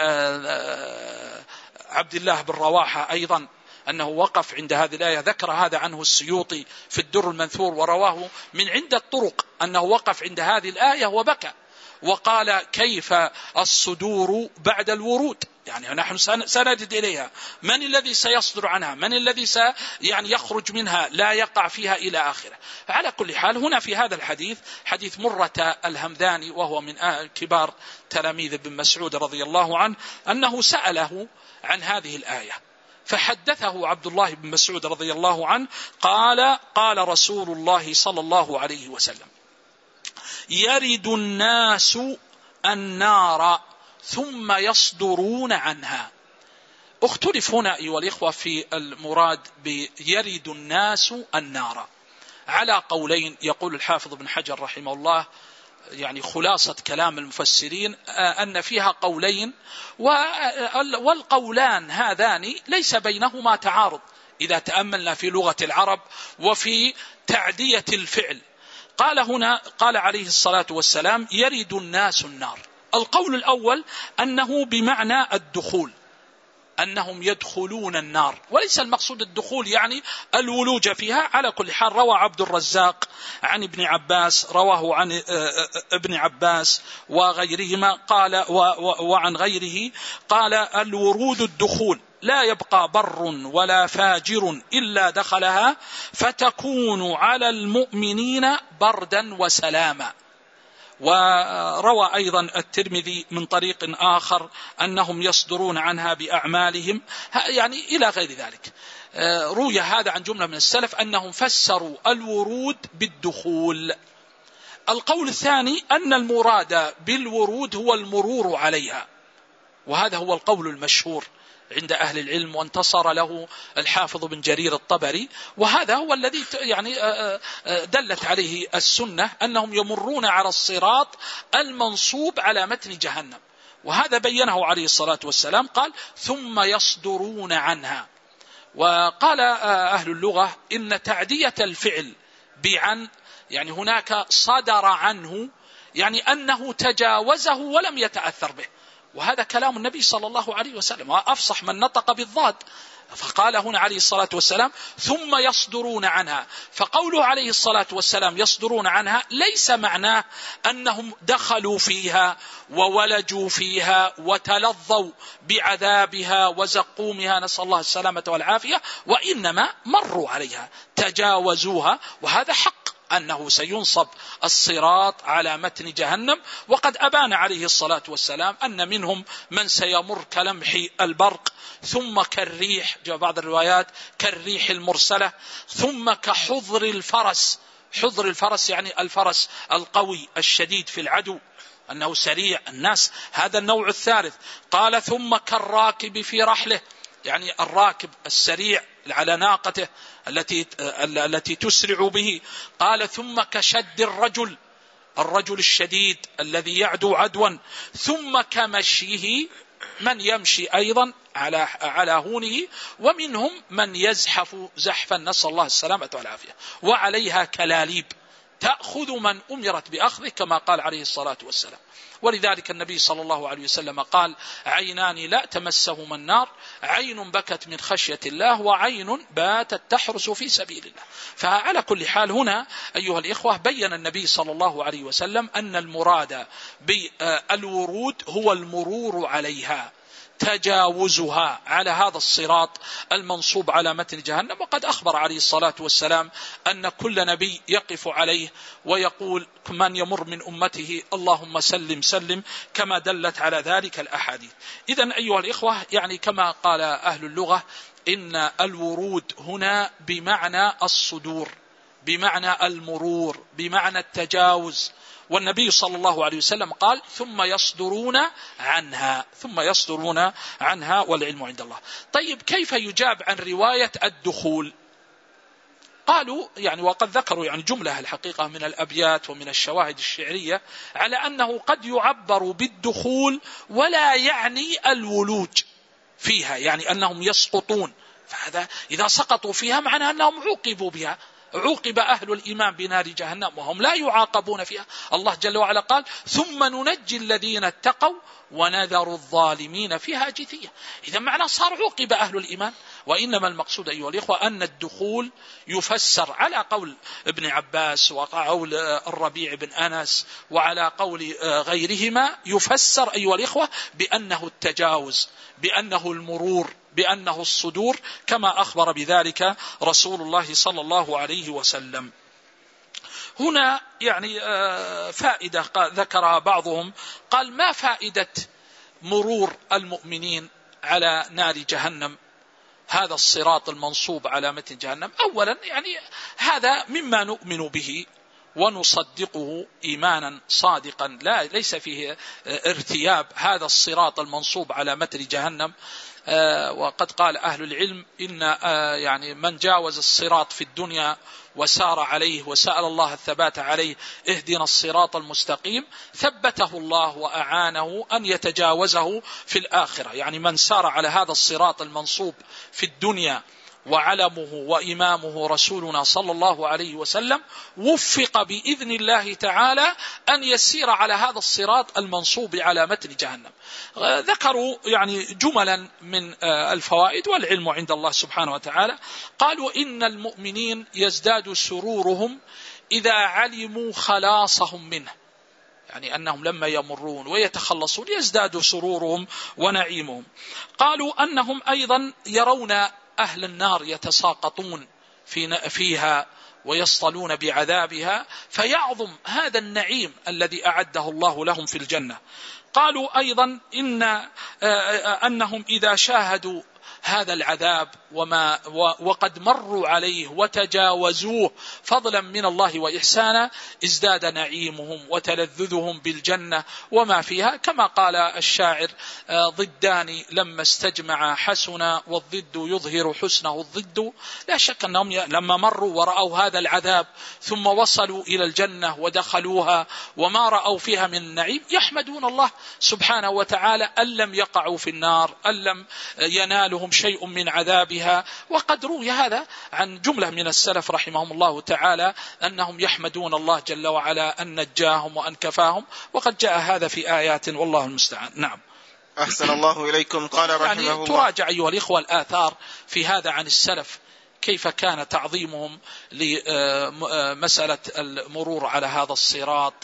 عبد الله بن رواحة أيضا أنه وقف عند هذه الآية، ذكر هذا عنه السيوطي في الدر المنثور، ورواه من عدة طرق أنه وقف عند هذه الآية وبكى وقال: كيف الصدور بعد الورود؟ يعني نحن سنجد إليها، من الذي سيصدر عنها؟ من الذي يعني يخرج منها لا يقع فيها إلى آخره. على كل حال، هنا في هذا الحديث حديث مرة الهمداني، وهو من كبار تلاميذ ابن مسعود رضي الله عنه، أنه سأله عن هذه الآية، فحدثه عبد الله بن مسعود رضي الله عنه قال: قال رسول الله صلى الله عليه وسلم: يرد الناس النار ثم يصدرون عنها. اختلف هنا أيها الإخوة في المراد بيرد الناس النار على قولين. يقول الحافظ بن حجر رحمه الله، يعني خلاصة كلام المفسرين، أن فيها قولين، والقولان هذان ليس بينهما تعارض إذا تأملنا في لغة العرب وفي تعدية الفعل. قال هنا، قال عليه الصلاة والسلام: يرد الناس النار. القول الأول أنه بمعنى الدخول، أنهم يدخلون النار، وليس المقصود الدخول يعني الولوج فيها. على كل حال روى عبد الرزاق عن ابن عباس، رواه عن ابن عباس وغيرهما قال وعن غيره قال: الورود الدخول، لا يبقى بر ولا فاجر إلا دخلها، فتكون على المؤمنين بردا وسلاما. وروى أيضا الترمذي من طريق آخر أنهم يصدرون عنها بأعمالهم، يعني إلى غير ذلك. روي هذا عن جملة من السلف أنهم فسروا الورود بالدخول. القول الثاني أن المراد بالورود هو المرور عليها، وهذا هو القول المشهور عند أهل العلم، وانتصر له الحافظ بن جرير الطبري، وهذا هو الذي يعني دلت عليه السنة، أنهم يمرون على الصراط المنصوب على متن جهنم، وهذا بينه عليه الصلاة والسلام، قال: ثم يصدرون عنها. وقال أهل اللغة إن تعدية الفعل بعن يعني هناك صدر عنه، يعني أنه تجاوزه ولم يتأثر به، وهذا كلام النبي صلى الله عليه وسلم، وأفصح من نطق بالضاد. فقال هنا عليه الصلاة والسلام: ثم يصدرون عنها. فقوله عليه الصلاة والسلام يصدرون عنها ليس معناه أنهم دخلوا فيها وولجوا فيها وتلظوا بعذابها وزقومها، نسأل الله السلامة والعافية، وإنما مروا عليها، تجاوزوها، وهذا حق أنه سينصب الصراط على متن جهنم. وقد أبان عليه الصلاة والسلام أن منهم من سيمر كلمح البرق، ثم كالريح، جاء بعض الروايات كالريح المرسلة، ثم كحضر الفرس. حضر الفرس يعني الفرس القوي الشديد في العدو، أنه سريع الناس، هذا النوع الثالث. قال: ثم كالراكب في رحله، يعني الراكب السريع على ناقته التي تسرع به. قال: ثم كشد الرجل الشديد الذي يعدو عدوا. ثم كمشيه، من يمشي أيضا على هونه، ومنهم من يزحف زحفا، نسأل الله السلامة والعافية. وعليها كلاليب تأخذ من أمرت بأخذه، كما قال عليه الصلاة والسلام. ولذلك النبي صلى الله عليه وسلم قال: عينان لا تمسهما النار، عين بكت من خشية الله، وعين باتت تحرس في سبيل الله. فعلى كل حال هنا أيها الإخوة بين النبي صلى الله عليه وسلم أن المراد بالورود هو المرور عليها، تجاوزها على هذا الصراط المنصوب على متن جهنم. وقد أخبر عليه الصلاة والسلام أن كل نبي يقف عليه ويقول من يمر من أمته: اللهم سلم سلم، كما دلت على ذلك الأحاديث. إذن أيها الإخوة، يعني كما قال أهل اللغة إن الورود هنا بمعنى الصدور، بمعنى المرور، بمعنى التجاوز. والنبي صلى الله عليه وسلم قال: ثم يصدرون عنها والعلم عند الله. طيب، كيف يجاب عن رواية الدخول؟ قالوا يعني، وقد ذكروا يعني جملة الحقيقة من الأبيات ومن الشواهد الشعرية على أنه قد يعبر بالدخول ولا يعني الولوج فيها، يعني أنهم يسقطون، فهذا إذا سقطوا فيها معنى أنهم عوقبوا بها. عوقب أهل الإيمان بنار جهنم وهم لا يعاقبون فيها. الله جل وعلا قال: ثم ننجي الذين اتقوا ونذر الظالمين فيها جثية. إذا معنى صار عوقب أهل الإيمان. وإنما المقصود أيها الإخوة أن الدخول يفسر على قول ابن عباس وقول الربيع بن أنس وعلى قول غيرهما، يفسر أيها الإخوة بأنه التجاوز، بأنه المرور، بأنه الصدور، كما أخبر بذلك رسول الله صلى الله عليه وسلم. هنا يعني فائدة ذكرها بعضهم، قال: ما فائدة مرور المؤمنين على نار جهنم، هذا الصراط المنصوب على متن جهنم؟ أولا يعني هذا مما نؤمن به ونصدقه إيمانا صادقا ليس فيه ارتياب، هذا الصراط المنصوب على متن جهنم. وقد قال أهل العلم إن يعني من جاوز الصراط في الدنيا وسار عليه وسأل الله الثبات عليه: اهدنا الصراط المستقيم، ثبته الله وأعانه أن يتجاوزه في الآخرة. يعني من سار على هذا الصراط المنصوب في الدنيا وعلمه وإمامه رسولنا صلى الله عليه وسلم وفق بإذن الله تعالى أن يسير على هذا الصراط المنصوب على متن جهنم. ذكروا يعني جملا من الفوائد، والعلم عند الله سبحانه وتعالى. قالوا إن المؤمنين يزداد سرورهم إذا علموا خلاصهم منه، يعني أنهم لما يمرون ويتخلصون يزداد سرورهم ونعيمهم. قالوا أنهم أيضا يرون أهل النار يتساقطون فيها ويصطلون بعذابها، فيعظم هذا النعيم الذي أعده الله لهم في الجنة. قالوا أيضا أنهم إذا شاهدوا هذا العذاب وقد مروا عليه وتجاوزوه فضلا من الله وإحسانا، ازداد نعيمهم وتلذذهم بالجنة وما فيها، كما قال الشاعر: ضدان لما استجمع حسنا والضد يظهر حسنه الضد. لا شك أنهم لما مروا ورأوا هذا العذاب ثم وصلوا إلى الجنة ودخلوها وما رأوا فيها من النعيم يحمدون الله سبحانه وتعالى أن لم يقعوا في النار، أن لم ينالهم شيء من عذابها. وقد روي هذا عن جملة من السلف رحمهم الله تعالى أنهم يحمدون الله جل وعلا أن نجاهم وأن كفاهم، وقد جاء هذا في آيات والله المستعان. نعم. أحسن الله إليكم. قال رحمه الله، يعني تراجع أيها الإخوة الآثار في هذا عن السلف، كيف كان تعظيمهم لمسألة المرور على هذا الصراط،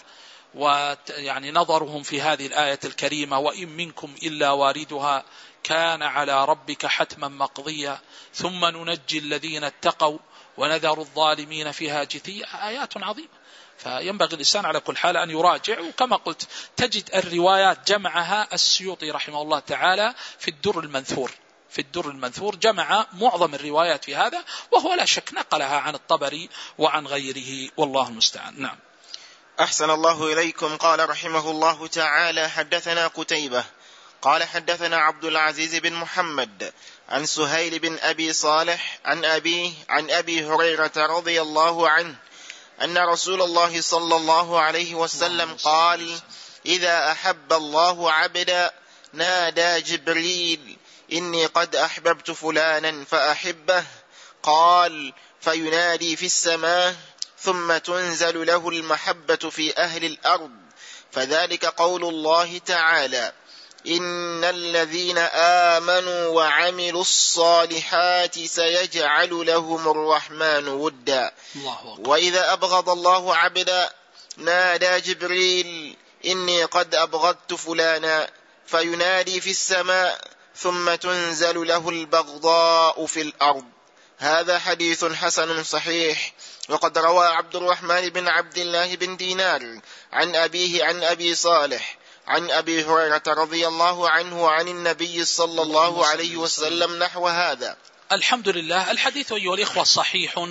ويعني نظرهم في هذه الآية الكريمة: وإن منكم إلا واردها كان على ربك حتما مقضيا ثم ننجي الذين اتقوا ونذر الظالمين فيها جثيا. آيات عظيمة، فينبغي الإنسان على كل حال أن يراجع. وكما قلت تجد الروايات جمعها السيوطي رحمه الله تعالى في الدر المنثور. في الدر المنثور جمع معظم الروايات في هذا، وهو لا شك نقلها عن الطبري وعن غيره، والله المستعان. نعم. أحسن الله إليكم. قال رحمه الله تعالى: حدثنا قتيبة قال حدثنا عبد العزيز بن محمد عن سهيل بن أبي صالح عن أبي هريرة رضي الله عنه أن رسول الله صلى الله عليه وسلم قال: إذا أحب الله عبدا نادى جبريل: إني قد أحببت فلانا فأحبه. قال: فينادي في السماء ثم تنزل له المحبة في أهل الأرض، فذلك قول الله تعالى: إن الذين آمنوا وعملوا الصالحات سيجعل لهم الرحمن ودا. وإذا أبغض الله عبدا نادى جبريل: إني قد أبغضت فلانا، فينادي في السماء ثم تنزل له البغضاء في الأرض. هذا حديث حسن صحيح. وقد روى عبد الرحمن بن عبد الله بن دينار عن أبيه عن أبي صالح عن أبي هريرة رضي الله عنه عن النبي صلى الله عليه وسلم نحو هذا. الحمد لله. الحديث أيها الإخوة صحيح،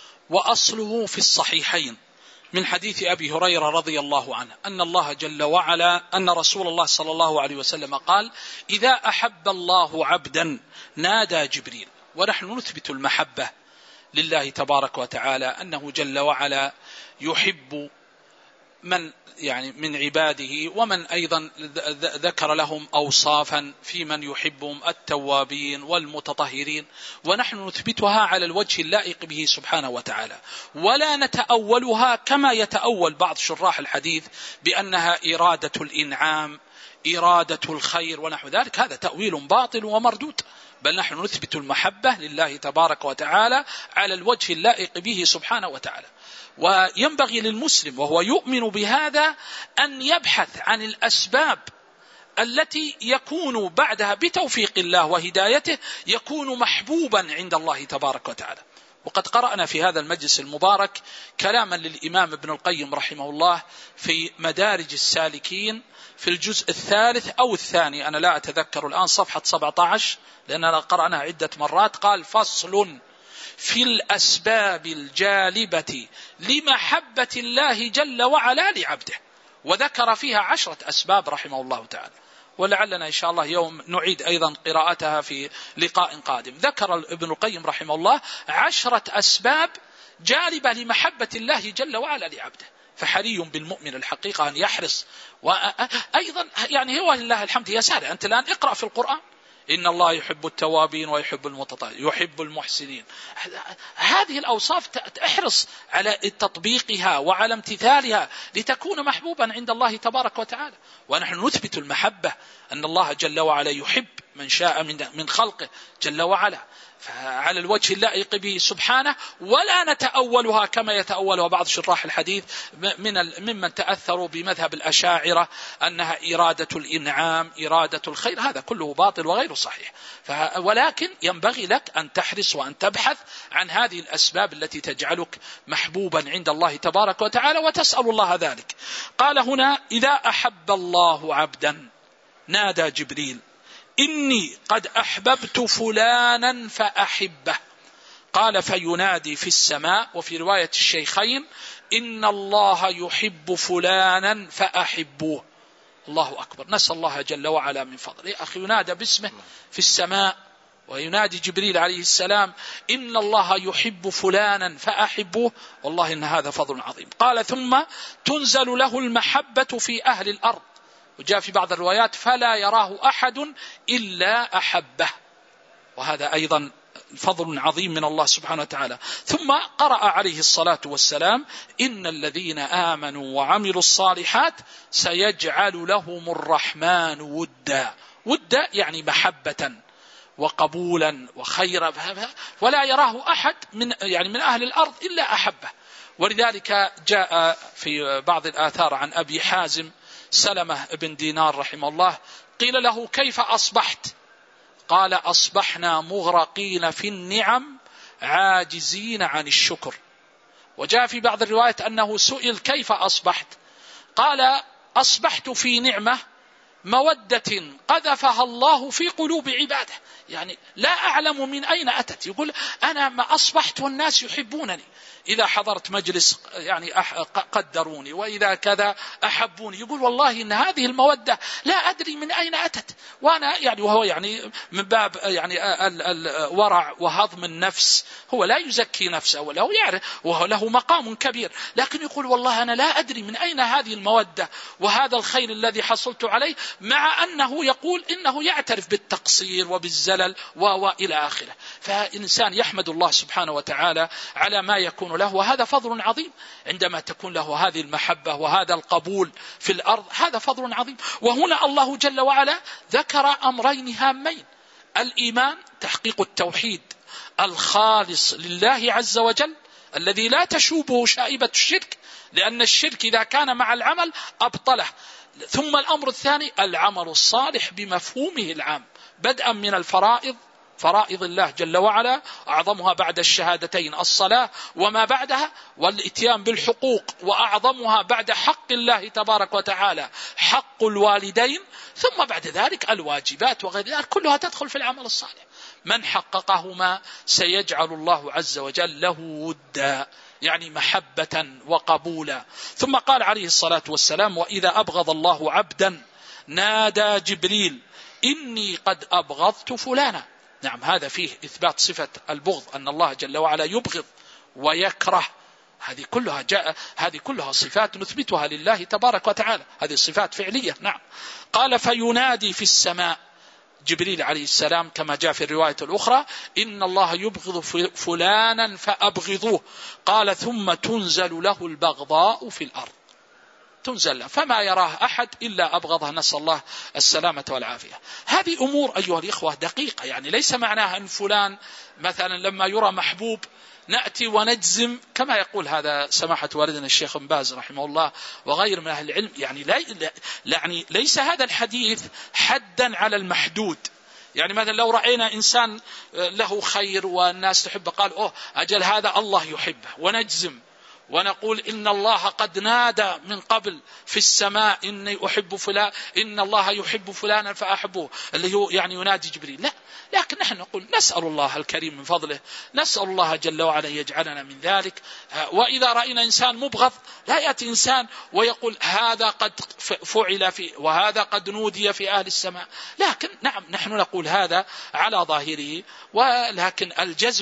وأصله في الصحيحين من حديث أبي هريرة رضي الله عنه أن الله جل وعلا أن رسول الله صلى الله عليه وسلم قال: إذا أحب الله عبدا نادى جبريل. ونحن نثبت المحبة لله تبارك وتعالى، أنه جل وعلا يحب من يعني من عباده، ومن أيضا ذكر لهم أوصافا في من يحبهم: التوابين والمتطهرين. ونحن نثبتها على الوجه اللائق به سبحانه وتعالى، ولا نتأولها كما يتأول بعض شراح الحديث بأنها إرادة الإنعام، إرادة الخير ونحو ذلك. هذا تأويل باطل ومردود، بل نحن نثبت المحبة لله تبارك وتعالى على الوجه اللائق به سبحانه وتعالى. وينبغي للمسلم وهو يؤمن بهذا أن يبحث عن الأسباب التي يكون بعدها بتوفيق الله وهدايته يكون محبوبا عند الله تبارك وتعالى. وقد قرأنا في هذا المجلس المبارك كلاما للإمام ابن القيم رحمه الله في مدارج السالكين في الجزء الثالث أو الثاني، أنا لا أتذكر الآن، صفحة 17، لأننا قرأناها عدة مرات. قال: فصل في الأسباب الجالبة لمحبة الله جل وعلا لعبده، وذكر فيها 10 أسباب رحمه الله تعالى، ولعلنا إن شاء الله يوم نعيد أيضا قراءتها في لقاء قادم. ذكر ابن القيم رحمه الله 10 أسباب جالبة لمحبة الله جل وعلا لعبده. فحري بالمؤمن الحقيقة أن يحرص. وأيضا يعني هو لله الحمد هي سهلة. أنت الآن اقرأ في القرآن، إن الله يحب التوابين ويحب المتطهرين يحب المحسنين. هذه الأوصاف احرص على تطبيقها وعلى امتثالها لتكون محبوبا عند الله تبارك وتعالى. ونحن نثبت المحبة أن الله جل وعلا يحب من شاء من خلقه جل وعلا على الوجه اللائق به سبحانه، ولا نتأولها كما يتأولها بعض شراح الحديث ممن تأثروا بمذهب الأشاعرة أنها إرادة الإنعام إرادة الخير. هذا كله باطل وغير صحيح. ولكن ينبغي لك أن تحرص وأن تبحث عن هذه الأسباب التي تجعلك محبوبا عند الله تبارك وتعالى وتسأل الله ذلك. قال هنا: إذا أحب الله عبدا نادى جبريل إني قد أحببت فلانا فأحبه. قال: فينادي في السماء. وفي رواية الشيخين: إن الله يحب فلانا فأحبوه. الله أكبر. نسأل الله جل وعلا من فضله. يا أخي ينادى باسمه في السماء، وينادي جبريل عليه السلام: إن الله يحب فلانا فأحبوه. والله إن هذا فضل عظيم. قال: ثم تنزل له المحبة في أهل الأرض. وجاء في بعض الروايات: فلا يراه أحد إلا أحبه. وهذا أيضا فضل عظيم من الله سبحانه وتعالى. ثم قرأ عليه الصلاة والسلام: إن الذين آمنوا وعملوا الصالحات سيجعل لهم الرحمن ودا. ودا يعني محبة وقبولا وخيرا، ولا يراه أحد من أهل الأرض إلا أحبه. ولذلك جاء في بعض الآثار عن أبي حازم سلمة بن دينار رحمه الله قيل له: كيف أصبحت؟ قال: أصبحنا مغرقين في النعم عاجزين عن الشكر. وجاء في بعض الروايات أنه سئل: كيف أصبحت؟ قال: أصبحت في نعمة مودة قذفها الله في قلوب عباده. يعني لا أعلم من أين أتت. يقول: أنا ما أصبحت والناس يحبونني، إذا حضرت مجلس يعني قدروني، وإذا كذا أحبوني. يقول: والله إن هذه المودة لا أدري من أين أتت. وأنا يعني وهو يعني من باب يعني الورع وهضم النفس، هو لا يزكي نفسه ولا يعرف، وهو له مقام كبير، لكن يقول: والله أنا لا أدري من أين هذه المودة وهذا الخير الذي حصلت عليه، مع أنه يقول إنه يعترف بالتقصير وبالزلل وإلى آخره. فالإنسان يحمد الله سبحانه وتعالى على ما يكون له، وهذا فضل عظيم عندما تكون له هذه المحبة وهذا القبول في الأرض، هذا فضل عظيم. وهنا الله جل وعلا ذكر أمرين هامين: الإيمان، تحقيق التوحيد الخالص لله عز وجل الذي لا تشوبه شائبة الشرك، لأن الشرك إذا كان مع العمل أبطله. ثم الأمر الثاني: العمل الصالح بمفهومه العام، بدءا من الفرائض، فرائض الله جل وعلا، أعظمها بعد الشهادتين الصلاة وما بعدها، والإتيان بالحقوق، وأعظمها بعد حق الله تبارك وتعالى حق الوالدين، ثم بعد ذلك الواجبات وغير ذلك، كلها تدخل في العمل الصالح. من حققهما سيجعل الله عز وجل له ودا، يعني محبة وقبولا. ثم قال عليه الصلاة والسلام: وإذا أبغض الله عبدا نادى جبريل إني قد أبغضت فلانا. نعم، هذا فيه إثبات صفة البغض، أن الله جل وعلا يبغض ويكره. هذه كلها صفات نثبتها لله تبارك وتعالى، هذه صفات فعلية. نعم. قال: فينادي في السماء جبريل عليه السلام كما جاء في الرواية الأخرى: إن الله يبغض فلانا فأبغضوه. قال: ثم تنزل له البغضاء في الأرض، تنزل له فما يراه أحد إلا أبغضه، نسأل الله السلامة والعافية. هذه أمور أيها الإخوة دقيقة، يعني ليس معناها أن فلان مثلا لما يرى محبوب نأتي ونجزم كما يقول هذا سماحة والدنا الشيخ بن باز رحمه الله وغير من أهل العلم. يعني ليس هذا الحديث حدا على المحدود. يعني مثلا لو رأينا إنسان له خير والناس تحبه، قال: أجل هذا الله يحبه، ونجزم ونقول إن الله قد نادى من قبل في السماء إني أحب فلان، إن الله يحب فلانا فأحبه، اللي هو يعني ينادي جبريل. لا، لكن نحن نقول نسأل الله الكريم من فضله، نسأل الله جل وعلا يجعلنا من ذلك. وإذا رأينا إنسان مبغض لا يأتي إنسان ويقول هذا قد فعل في وهذا قد نودي في أهل السماء، لكن نعم نحن نقول هذا على ظاهره، ولكن الجزم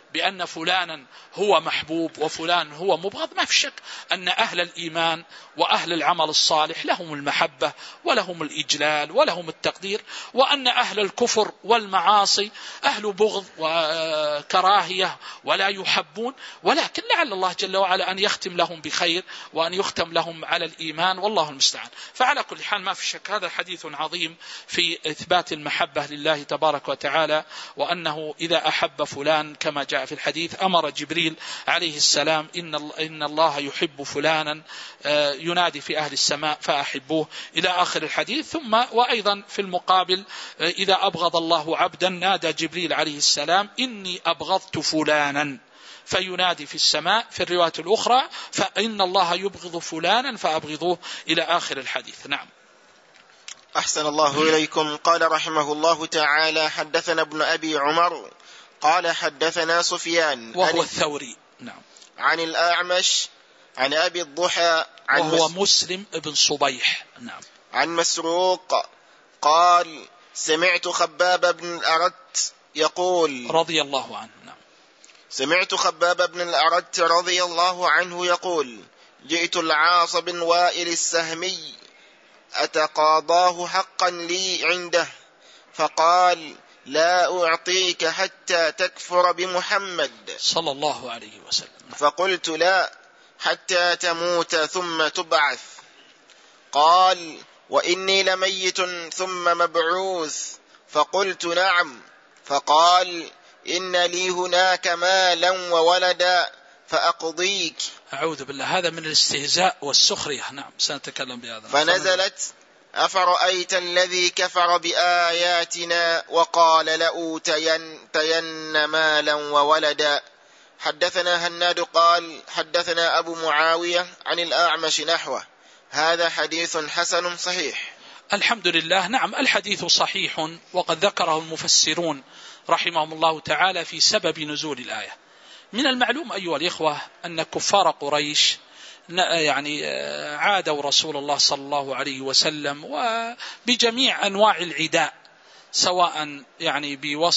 بأن فلانا هو محبوب وفلان هو مبغض، ما في شك أن أهل الإيمان وأهل العمل الصالح لهم المحبة ولهم الإجلال ولهم التقدير، وأن أهل الكفر والمعاصي أهل بغض وكراهية ولا يحبون، ولكن لعل الله جل وعلا أن يختم لهم بخير وأن يختم لهم على الإيمان، والله المستعان. فعلى كل حال ما في شك هذا حديث عظيم في إثبات المحبة لله تبارك وتعالى، وأنه إذا أحب فلان كما جاء في الحديث أمر جبريل عليه السلام إن الله يحب فلانا ينادي في أهل السماء فأحبوه إلى آخر الحديث. ثم وأيضا في المقابل إذا أبغض الله عبدا نادى جبريل عليه السلام إني أبغضت فلانا فينادي في السماء في الرواية الأخرى فإن الله يبغض فلانا فأبغضوه إلى آخر الحديث. نعم. أحسن الله إليكم. قال رحمه الله تعالى: حدثنا ابن أبي عمر قال حدثنا سفيان وهو الثوري نعم عن الأعمش عن أبي الضحى وهو مسلم ابن صبيح نعم عن مسروق قال: سمعت خباب بن الأرت يقول رضي الله عنه نعم سمعت خباب بن الأرت رضي الله عنه يقول: جئت العاص بن وائل السهمي أتقاضاه حقا لي عنده، فقال: لا أعطيك حتى تكفر بمحمد صلى الله عليه وسلم. فقلت: لا، حتى تموت ثم تبعث. قال: وإني لميت ثم مبعوث. فقلت: نعم. فقال: إن لي هناك مالا وولدا فأقضيك. أعوذ بالله، هذا من الاستهزاء والسخرية. نعم سنتكلم بهذا. فنزلت: أفرأيت الذي كفر بآياتنا وقال لأوتين مالا وولدا. حدثنا هناد قال حدثنا أبو معاوية عن الأعمش نحوه. هذا حديث حسن صحيح. الحمد لله. نعم الحديث صحيح، وقد ذكره المفسرون رحمهم الله تعالى في سبب نزول الآية. من المعلوم أيها الإخوة أن كفار قريش يعني عادوا رسول الله صلى الله عليه وسلم وبجميع أنواع العداء، سواء يعني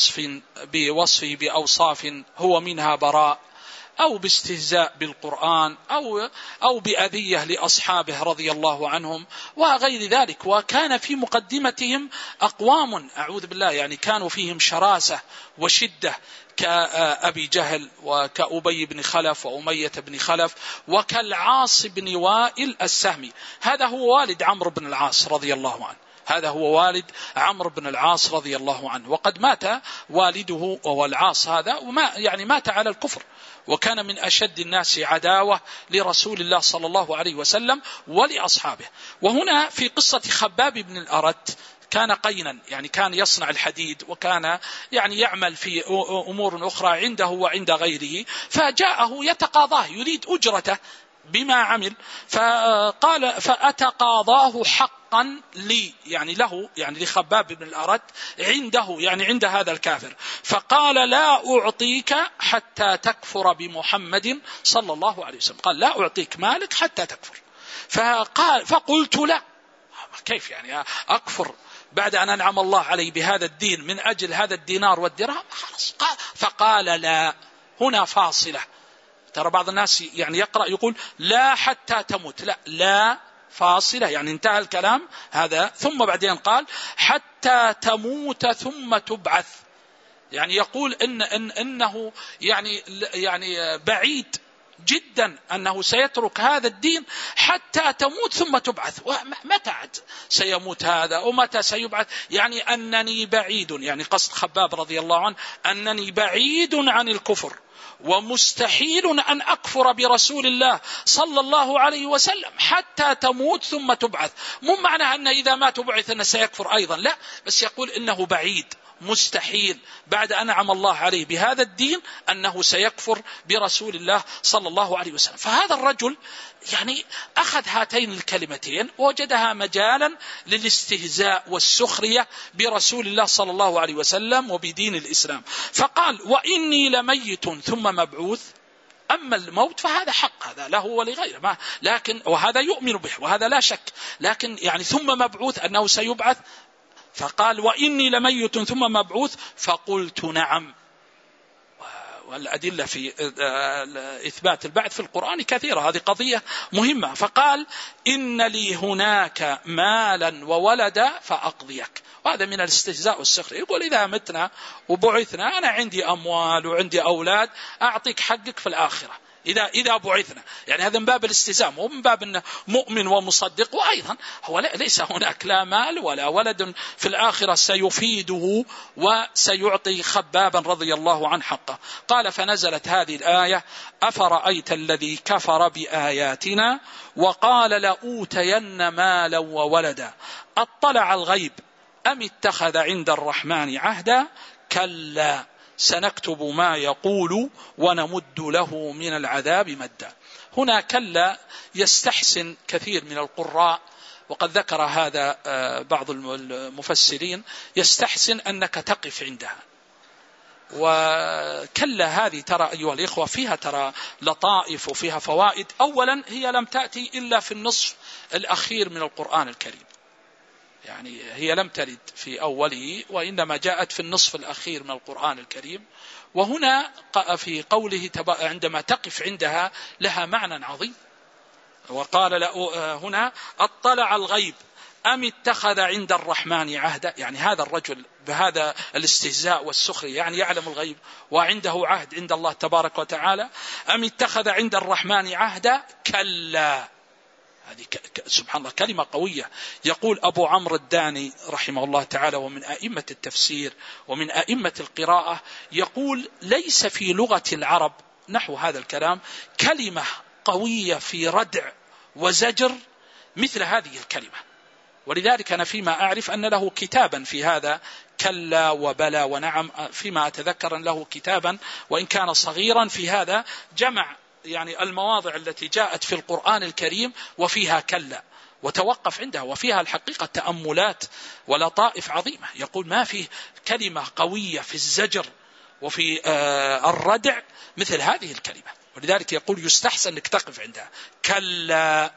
بوصفه بأوصاف هو منها براء، أو باستهزاء بالقرآن، أو بأذية لأصحابه رضي الله عنهم وغير ذلك. وكان في مقدمتهم أقوام أعوذ بالله يعني كانوا فيهم شراسة وشدة كأبي جهل وكأبي بن خلف وأمية بن خلف وكالعاص بن وائل السهمي. هذا هو والد عمرو بن العاص رضي الله عنه، هذا هو والد عمرو بن العاص رضي الله عنه، وقد مات والده وهو العاص هذا يعني مات على الكفر، وكان من أشد الناس عداوة لرسول الله صلى الله عليه وسلم ولأصحابه. وهنا في قصة خباب بن الأرت كان قينا، يعني كان يصنع الحديد وكان يعني يعمل في أمور أخرى عنده وعند غيره، فجاءه يتقاضاه يريد أجرته بما عمل، فقال فأتقاضاه حقا لي يعني له يعني لخباب بن الأرت عنده يعني عند هذا الكافر، فقال لا أعطيك حتى تكفر بمحمد صلى الله عليه وسلم، قال لا أعطيك مالك حتى تكفر. فقلت لا، كيف يعني أكفر بعد أن أنعم الله علي بهذا الدين من أجل هذا الدينار والدرهم؟ خلاص. فقال لا، هنا فاصلة. ترى بعض الناس يعني يقرأ يقول لا حتى تموت، لا فاصلة يعني انتهى الكلام هذا، ثم بعدين قال حتى تموت ثم تبعث، يعني يقول إنه يعني بعيد جدا أنه سيترك هذا الدين حتى تموت ثم تبعث. ومتى سيموت هذا ومتى سيبعث؟ يعني أنني بعيد، يعني قصد خباب رضي الله عنه أنني بعيد عن الكفر ومستحيل أن أكفر برسول الله صلى الله عليه وسلم حتى تموت ثم تبعث. مو معنى أن إذا ما تبعث أنه سيكفر أيضا، لا، بس يقول إنه بعيد مستحيل بعد أن أنعم الله عليه بهذا الدين أنه سيكفر برسول الله صلى الله عليه وسلم. فهذا الرجل يعني أخذ هاتين الكلمتين ووجدها مجالا للاستهزاء والسخرية برسول الله صلى الله عليه وسلم وبدين الإسلام، فقال وإني لميت ثم مبعوث. أما الموت فهذا حق، هذا له ولغيره، لكن وهذا يؤمن به وهذا لا شك، لكن يعني ثم مبعوث أنه سيبعث. فقال وإني لميت ثم مبعوث، فقلت نعم. والأدلة في إثبات البعث في القرآن كثيرة، هذه قضية مهمة. فقال إن لي هناك مالا وولدا فأقضيك، وهذا من الاستهزاء والسخرية. يقول إذا متنا وبعثنا أنا عندي أموال وعندي أولاد أعطيك حقك في الآخرة إذا بعثنا، يعني هذا من باب الاستهزاء ومن باب أنه مؤمن ومصدق. وأيضا هو ليس هناك لا مال ولا ولد في الآخرة سيفيده وسيعطي خبابا رضي الله عنه حقه. قال فنزلت هذه الآية أفرأيت الذي كفر بآياتنا وقال لأوتين مالا وولدا أطلع الغيب أم اتخذ عند الرحمن عهدا كلا سنكتب ما يقول ونمد له من العذاب مدا. هنا كلا يستحسن كثير من القراء، وقد ذكر هذا بعض المفسرين، يستحسن أنك تقف عندها. وكلا هذه ترى أيها الإخوة فيها ترى لطائف وفيها فوائد. أولا هي لم تأتي إلا في النصف الأخير من القرآن الكريم، يعني هي لم ترد في أوله وإنما جاءت في النصف الأخير من القرآن الكريم. وهنا في قوله عندما تقف عندها لها معنى عظيم. وقال هنا أطلع الغيب أم اتخذ عند الرحمن عهدا، يعني هذا الرجل بهذا الاستهزاء والسخرية يعني يعلم الغيب وعنده عهد عند الله تبارك وتعالى. أم اتخذ عند الرحمن عهدا كلا، هذه سبحان الله كلمة قوية. يقول أبو عمرو الداني رحمه الله تعالى ومن أئمة التفسير ومن أئمة القراءة، يقول ليس في لغة العرب نحو هذا الكلام كلمة قوية في ردع وزجر مثل هذه الكلمة. ولذلك أنا فيما أعرف أن له كتابا في هذا، كلا وبلا ونعم، فيما أتذكر أن له كتابا وإن كان صغيرا في هذا، جمع يعني المواضع التي جاءت في القرآن الكريم وفيها كلا وتوقف عندها، وفيها الحقيقة تأملات ولطائف عظيمة. يقول ما فيه كلمة قوية في الزجر وفي الردع مثل هذه الكلمة، ولذلك يقول يستحسن أنك تقف عندها. كلا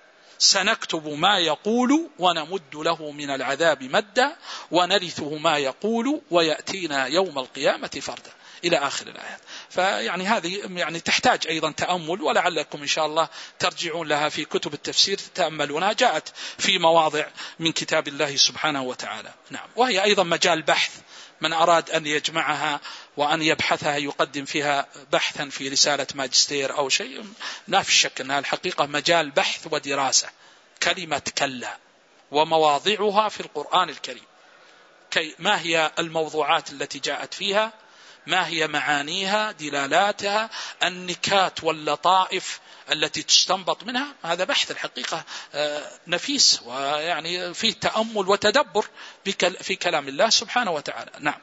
سنكتب ما يقول ونمد له من العذاب مدا ونرثه ما يقول ويأتينا يوم القيامة فردا إلى آخر الآيات. فيعني هذه يعني تحتاج أيضا تأمل، ولعلكم إن شاء الله ترجعون لها في كتب التفسير تأملونها، جاءت في مواضع من كتاب الله سبحانه وتعالى. نعم، وهي أيضا مجال بحث، من أراد أن يجمعها وأن يبحثها يقدم فيها بحثا في رسالة ماجستير أو شيء، لا في شك أنها الحقيقة مجال بحث ودراسة. كلمة كلا ومواضعها في القرآن الكريم، ما هي الموضوعات التي جاءت فيها، ما هي معانيها، دلالاتها، النكات واللطائف التي تستنبط منها، هذا بحث الحقيقة نفيس، ويعني فيه تأمل وتدبر في كلام الله سبحانه وتعالى. نعم.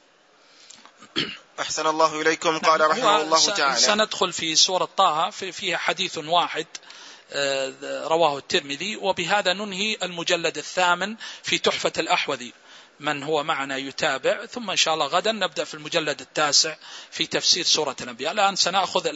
أحسن الله إليكم. قال رحمه الله تعالى سندخل في سورة طه فيها حديث واحد رواه الترمذي، وبهذا ننهي المجلد 8 في تحفة الأحوذي، من هو معنا يتابع، ثم إن شاء الله غدا نبدأ في المجلد 9 في تفسير سورة الأنبياء. الآن سنأخذ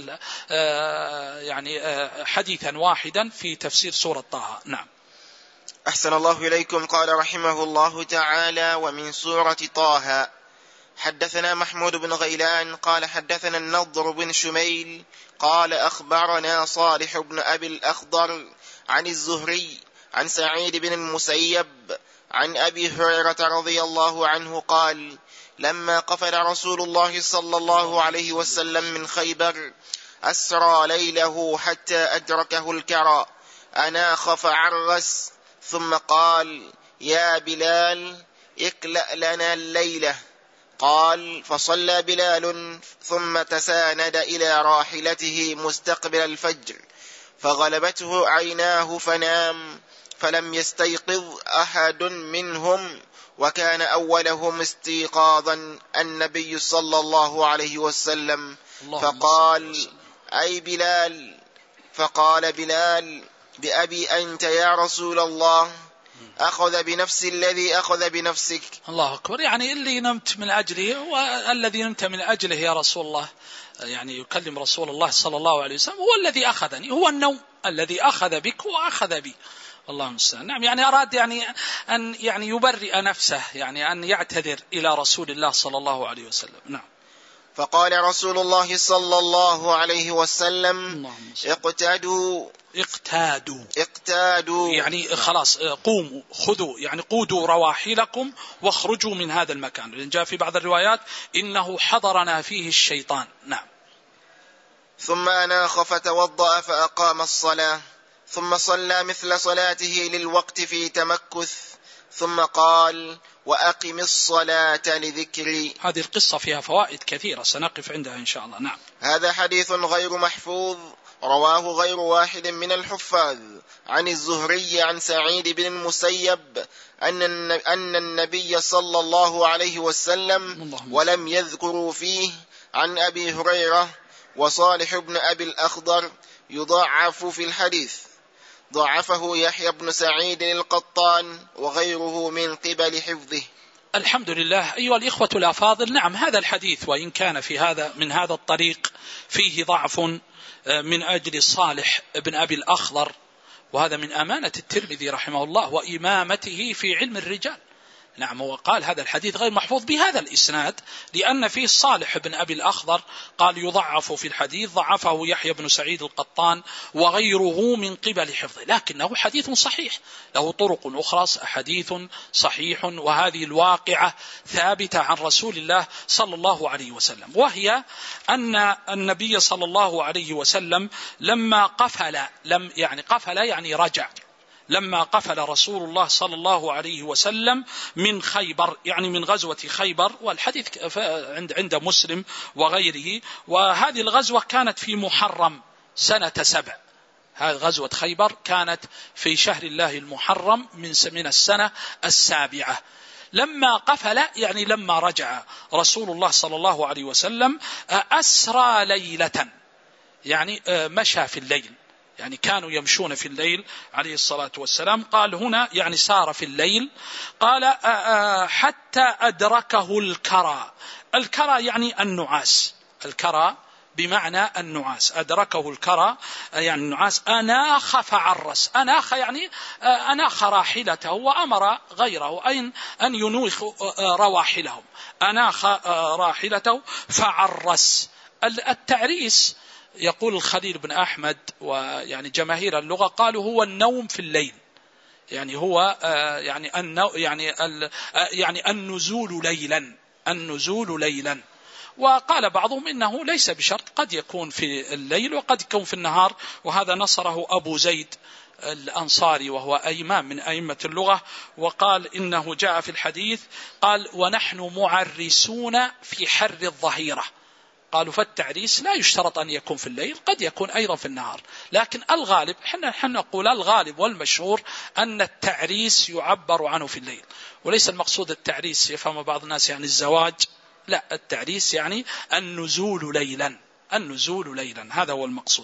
حديثا واحدا في تفسير سورة طه. نعم. أحسن الله إليكم. قال رحمه الله تعالى ومن سورة طه حدثنا محمود بن غيلان قال حدثنا النضر بن شميل قال أخبرنا صالح بن أبي الأخضر عن الزهري عن سعيد بن المسيب عن أبي هريرة رضي الله عنه قال لما قفل رسول الله صلى الله عليه وسلم من خيبر أسرى ليله حتى أدركه الكرى أناخ فعرس ثم قال يا بلال اكلأ لنا الليلة. قال فصلى بلال ثم تساند إلى راحلته مستقبل الفجر فغلبته عيناه فنام فلم يستيقظ أحد منهم وكان أولهم استيقاظا النبي صلى الله عليه وسلم فقال أي بلال، فقال بلال بأبي أنت يا رسول الله أخذ بنفس الذي أخذ بنفسك. الله أكبر، يعني اللي نمت من أجله هو الذي نمت من أجله يا رسول الله، يعني يكلم رسول الله صلى الله عليه وسلم هو الذي أخذني، هو النوم الذي أخذ بك وأخذ بي. الله المستعان. نعم، يعني أراد أن يبرئ نفسه، يعني أن يعتذر إلى رسول الله صلى الله عليه وسلم. نعم. فقال رسول الله صلى الله عليه وسلم: اقتادوا يعني خلاص قوموا خذوا، يعني قودوا رواحلكم واخرجوا من هذا المكان، لأن جاء في بعض الروايات إنه حضرنا فيه الشيطان. نعم. ثم أناخ فتوضأ فأقام الصلاة، ثم صلى مثل صلاته للوقت في تمكث، ثم قال: وأقم الصلاة لذكري. هذه القصة فيها فوائد كثيرة سنقف عندها إن شاء الله. نعم. هذا حديث غير محفوظ، رواه غير واحد من الحفاظ عن الزهري عن سعيد بن المسيب أن النبي صلى الله عليه وسلم، ولم يذكروا فيه عن أبي هريرة وصالح بن أبي الأخضر يضاعف في الحديث، ضعفه يحيى بن سعيد القطان وغيره من قبل حفظه. الحمد لله. أيها الإخوة الأفاضل، نعم هذا الحديث وإن كان من هذا الطريق فيه ضعف من أجل صالح بن أبي الأخضر، وهذا من أمانة الترمذي رحمه الله وإمامته في علم الرجال. نعم، وقال هذا الحديث غير محفوظ بهذا الإسناد، لأن فيه صالح بن أبي الأخضر قال يضعف في الحديث، ضعفه يحيى بن سعيد القطان وغيره من قبل حفظه، لكنه حديث صحيح له طرق أخرى، حديث صحيح. وهذه الواقعة ثابتة عن رسول الله صلى الله عليه وسلم، وهي أن النبي صلى الله عليه وسلم لما قفل، يعني رجع، لما قفل رسول الله صلى الله عليه وسلم من خيبر، يعني من غزوة خيبر، والحديث عند مسلم وغيره، وهذه الغزوة كانت في محرم سنة 7. هذه غزوة خيبر كانت في شهر الله المحرم من السنة 7. لما قفل يعني لما رجع رسول الله صلى الله عليه وسلم أسرى ليلة، يعني مشى في الليل، يعني كانوا يمشون في الليل عليه الصلاة والسلام. قال هنا يعني سار في الليل، قال حتى أدركه الكرى. الكرى يعني النعاس، الكرى بمعنى النعاس، أدركه الكرى يعني النعاس. أناخ فعرس، أناخ يعني أناخ راحلته وأمر غيره أن ينوخ رواحلهم، أناخ راحلته فعرس. التعريس يقول الخليل بن أحمد ويعني جماهير اللغة قالوا هو النوم في الليل، يعني هو يعني النزول ليلا، النزول ليلا. وقال بعضهم إنه ليس بشرط، قد يكون في الليل وقد يكون في النهار، وهذا نصره أبو زيد الأنصاري وهو إمام من أئمة اللغة، وقال إنه جاء في الحديث قال نحن معرسون في حر الظهيرة. قالوا فالتعريس لا يشترط أن يكون في الليل، قد يكون أيضا في النهار، لكن الغالب حنا نقول الغالب والمشهور أن التعريس يعبر عنه في الليل، وليس المقصود التعريس يفهم بعض الناس يعني الزواج، لا، التعريس يعني النزول ليلا، النزول ليلا، هذا هو المقصود.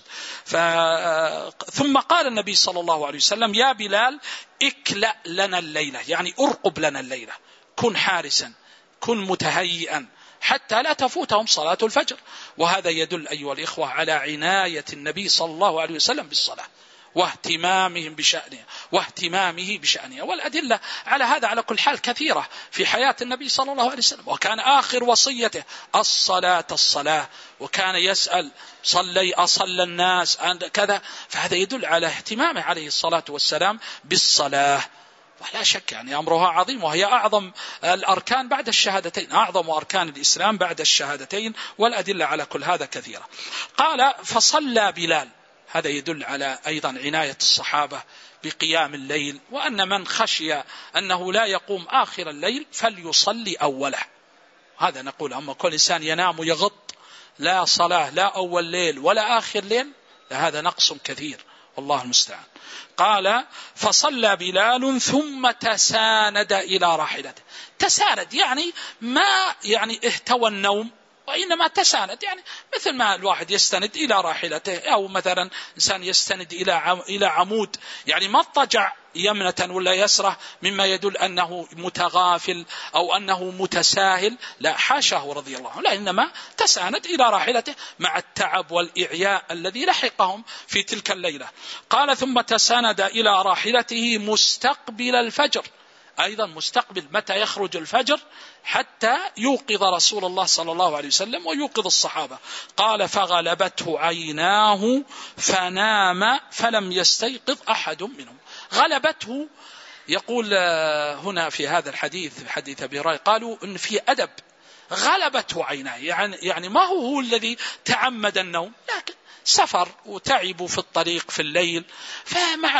ثم قال النبي صلى الله عليه وسلم يا بلال اكلأ لنا الليلة، يعني ارقب لنا الليلة، كن حارسا، كن متهيئا حتى لا تفوتهم صلاة الفجر. وهذا يدل أيها الإخوة على عناية النبي صلى الله عليه وسلم بالصلاة واهتمامهم بشأنها واهتمامه بشأنها، والأدلة على هذا على كل حال كثيرة في حياة النبي صلى الله عليه وسلم. وكان آخر وصيته الصلاة، وكان يسأل أصلى الناس كذا، فهذا يدل على اهتمامه عليه الصلاة والسلام بالصلاة، ولا شك يعني أمرها عظيم، وهي أعظم الأركان بعد الشهادتين، أعظم أركان الإسلام بعد الشهادتين، والأدلة على كل هذا كثيرة. قال فصلى بلال، هذا يدل على أيضا عناية الصحابة بقيام الليل، وأن من خشي أنه لا يقوم آخر الليل فليصلي أوله. هذا نقول أما كل إنسان ينام ويغط، لا صلاة لا أول ليل ولا آخر ليل، هذا نقص كثير والله المستعان. قال فصلى بلال ثم تساند إلى راحلته. تساند يعني ما يعني اهتوى النوم، وإنما تساند يعني مثل ما الواحد يستند إلى راحلته، أو مثلا إنسان يستند إلى عمود، يعني ما اضطجع يمنة ولا يسرة مما يدل أنه متغافل أو أنه متساهل، لا حاشاه رضي الله عنه، لا، إنما تساند إلى راحلته مع التعب والإعياء الذي لحقهم في تلك الليلة. قال ثم تساند إلى راحلته مستقبل الفجر، أيضا مستقبل متى يخرج الفجر حتى يوقظ رسول الله صلى الله عليه وسلم ويوقظ الصحابة. قال فغلبته عيناه فنام فلم يستيقظ أحد منهم. غلبته، يقول هنا في هذا الحديث، في حديث أبي هريرة، قالوا إن في أدب غلبته عيناه، يعني ما هو الذي تعمد النوم، لكن سفر وتعبوا في الطريق في الليل، فمع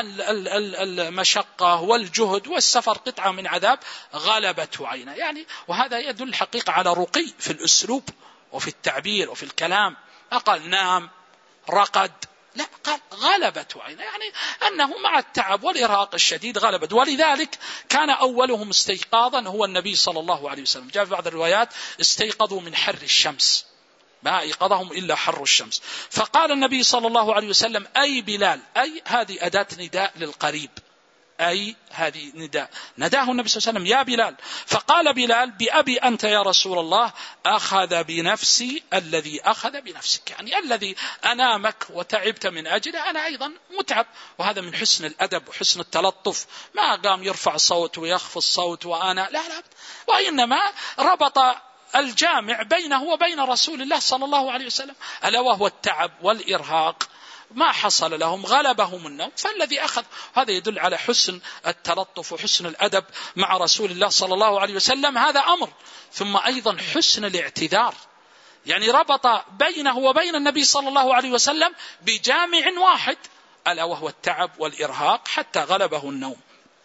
المشقة والجهد والسفر قطعة من عذاب غلبته عينه يعني. وهذا يدل الحقيقة على رقي في الأسلوب وفي التعبير وفي الكلام. ما قال نام رقد، لا، قال غلبته عينه، يعني أنه مع التعب والإرهاق الشديد غلبت. ولذلك كان أولهم استيقاظا هو النبي صلى الله عليه وسلم. جاء في بعض الروايات استيقظوا من حر الشمس، ما أيقظهم إلا حر الشمس. فقال النبي صلى الله عليه وسلم أي بلال، أي هذه أداة نداء للقريب، أي هذه نداء، نداه النبي صلى الله عليه وسلم يا بلال. فقال بلال بأبي أنت يا رسول الله، أخذ بنفسي الذي أخذ بنفسك، يعني الذي أنامك وتعبت من أجله أنا أيضا متعب. وهذا من حسن الأدب وحسن التلطف، ما قام يرفع الصوت ويخفض الصوت وأنا لا، وإنما ربط الجامع بينه وبين رسول الله صلى الله عليه وسلم، ألا وهو التعب والإرهاق، ما حصل لهم، غلبهم النوم، فالذي أخذ. هذا يدل على حسن التلطف وحسن الأدب مع رسول الله صلى الله عليه وسلم، هذا أمر. ثم أيضا حسن الاعتذار، يعني ربط بينه وبين النبي صلى الله عليه وسلم بجامع واحد، ألا وهو التعب والإرهاق، حتى غلبه النوم.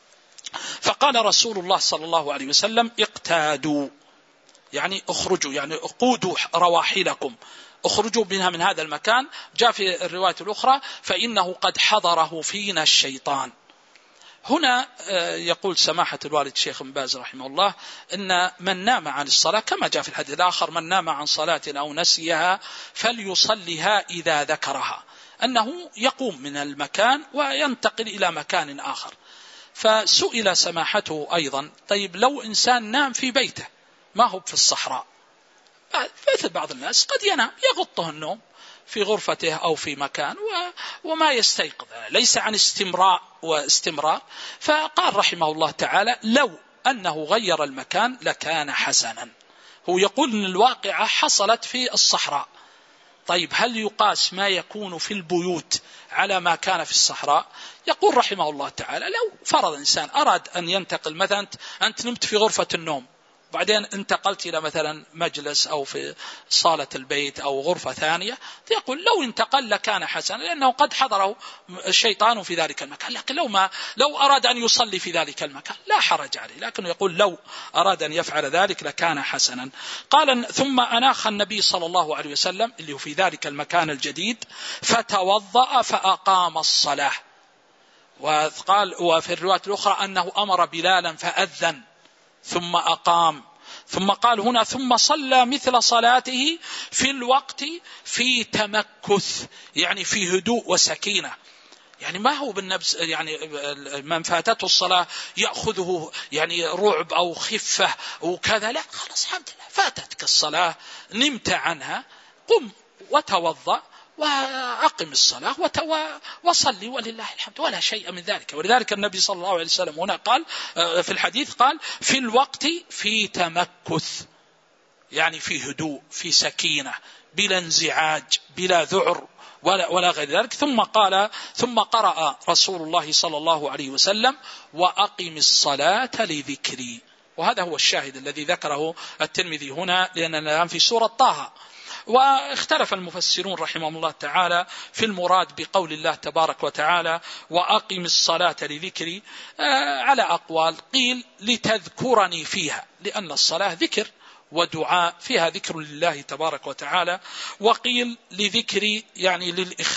فقال رسول الله صلى الله عليه وسلم اقتادوا، يعني اخرجوا، يعني قودوا رواحلكم، اخرجوا منها من هذا المكان. جاء في الرواية الأخرى فإنه قد حضره فينا الشيطان. هنا يقول سماحة الوالد الشيخ بن باز رحمه الله إن من نام عن الصلاة، كما جاء في الحديث الآخر من نام عن صلاة أو نسيها فليصلها إذا ذكرها، أنه يقوم من المكان وينتقل إلى مكان آخر. فسئل سماحته أيضا طيب لو إنسان نام في بيته ما هو في الصحراء، مثل بعض الناس قد ينام يغطه النوم في غرفته أو في مكان وما يستيقظ، ليس عن استمرار. فقال رحمه الله تعالى لو أنه غير المكان لكان حسنا. هو يقول أن الواقعة حصلت في الصحراء، طيب هل يقاس ما يكون في البيوت على ما كان في الصحراء؟ يقول رحمه الله تعالى لو فرض إنسان أراد أن ينتقل، مثلا أنت نمت في غرفة النوم بعدين انتقلت إلى مثلا مجلس أو في صالة البيت أو غرفة ثانية، يقول لو انتقل لكان حسنا، لأنه قد حضره الشيطان في ذلك المكان. لكن لو أراد أن يصلي في ذلك المكان لا حرج عليه، لكن يقول لو أراد أن يفعل ذلك لكان حسنا. قال ثم أناخ النبي صلى الله عليه وسلم اللي هو في ذلك المكان الجديد فتوضأ فأقام الصلاة. وقال وفي الرواية الأخرى أنه أمر بلالا فأذن ثم أقام. ثم قال هنا ثم صلى مثل صلاته في الوقت في تمكث، يعني في هدوء وسكينة، يعني ما هو بالنفس، يعني من فاتته الصلاة يأخذه يعني رعب أو خفة وكذا، لا خلاص الحمد لله فاتتك الصلاة نمت عنها، قم وتوضأ وأقم الصلاة وصلي ولله الحمد، ولا شيء من ذلك. ولذلك النبي صلى الله عليه وسلم هنا قال في الحديث قال في الوقت في تمكث، يعني في هدوء في سكينة بلا انزعاج بلا ذعر ولا غير ذلك. ثم قرأ رسول الله صلى الله عليه وسلم وأقم الصلاة لذكري. وهذا هو الشاهد الذي ذكره الترمذي هنا، لأننا الآن في سورة طه. واختلف المفسرون رحمهم الله تعالى في المراد بقول الله تبارك وتعالى وأقم الصلاة لذكري على أقوال. قيل لتذكرني فيها، لأن الصلاة ذكر ودعاء فيها ذكر لله تبارك وتعالى. وقيل لذكري يعني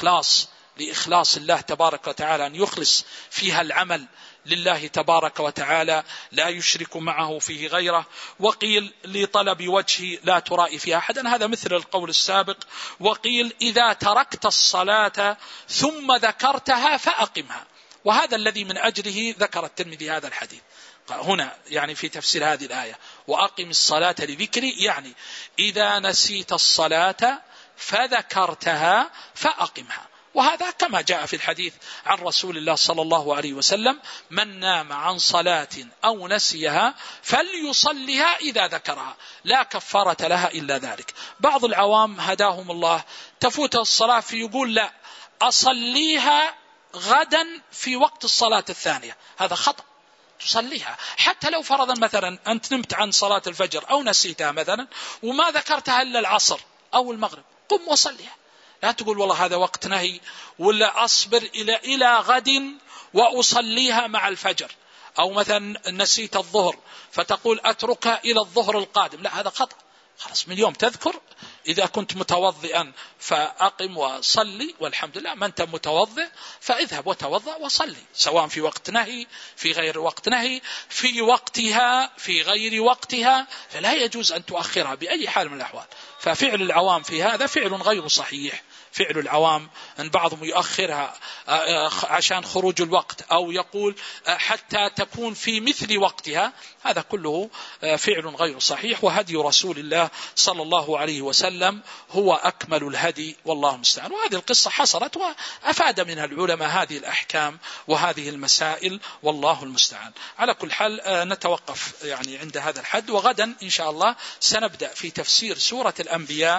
لإخلاص الله تبارك وتعالى، أن يخلص فيها العمل لله تبارك وتعالى لا يشرك معه فيه غيره. وقيل لطلب وجهه لا ترائي فيها أحدا، هذا مثل القول السابق. وقيل إذا تركت الصلاة ثم ذكرتها فأقمها، وهذا الذي من أجله ذكر الترمذي هذا الحديث هنا، يعني في تفسير هذه الآية وأقم الصلاة لذكري، يعني إذا نسيت الصلاة فذكرتها فأقمها. وهذا كما جاء في الحديث عن رسول الله صلى الله عليه وسلم: من نام عن صلاة أو نسيها فليصلها إذا ذكرها لا كفارة لها إلا ذلك. بعض العوام هداهم الله تفوت الصلاة فيقول: لا، أصليها غدا في وقت الصلاة الثانية. هذا خطأ، تصليها حتى لو فرضا مثلا أنت نمت عن صلاة الفجر أو نسيتها مثلا وما ذكرتها إلا العصر أو المغرب، قم وصليها. لا تقول والله هذا وقت نهي، ولا أصبر إلى غد وأصليها مع الفجر، أو مثلا نسيت الظهر فتقول أتركها إلى الظهر القادم. لا، هذا خطأ. خلاص من اليوم تذكر، إذا كنت متوضئا فأقم وصلي، والحمد لله. ما أنت متوضئ فاذهب وتوضأ وصلي، سواء في وقت نهي، في غير وقت نهي، في وقتها، في غير وقتها، فلا يجوز أن تؤخرها بأي حال من الأحوال. ففعل العوام في هذا فعل غير صحيح. فعل العوام أن بعضهم يؤخرها عشان خروج الوقت، أو يقول حتى تكون في مثل وقتها، هذا كله فعل غير صحيح. وهدي رسول الله صلى الله عليه وسلم هو أكمل الهدي، والله المستعان. وهذه القصة حصلت وأفاد منها العلماء هذه الأحكام وهذه المسائل، والله المستعان. على كل حال نتوقف يعني عند هذا الحد، وغدا إن شاء الله سنبدأ في تفسير سورة الأنبياء،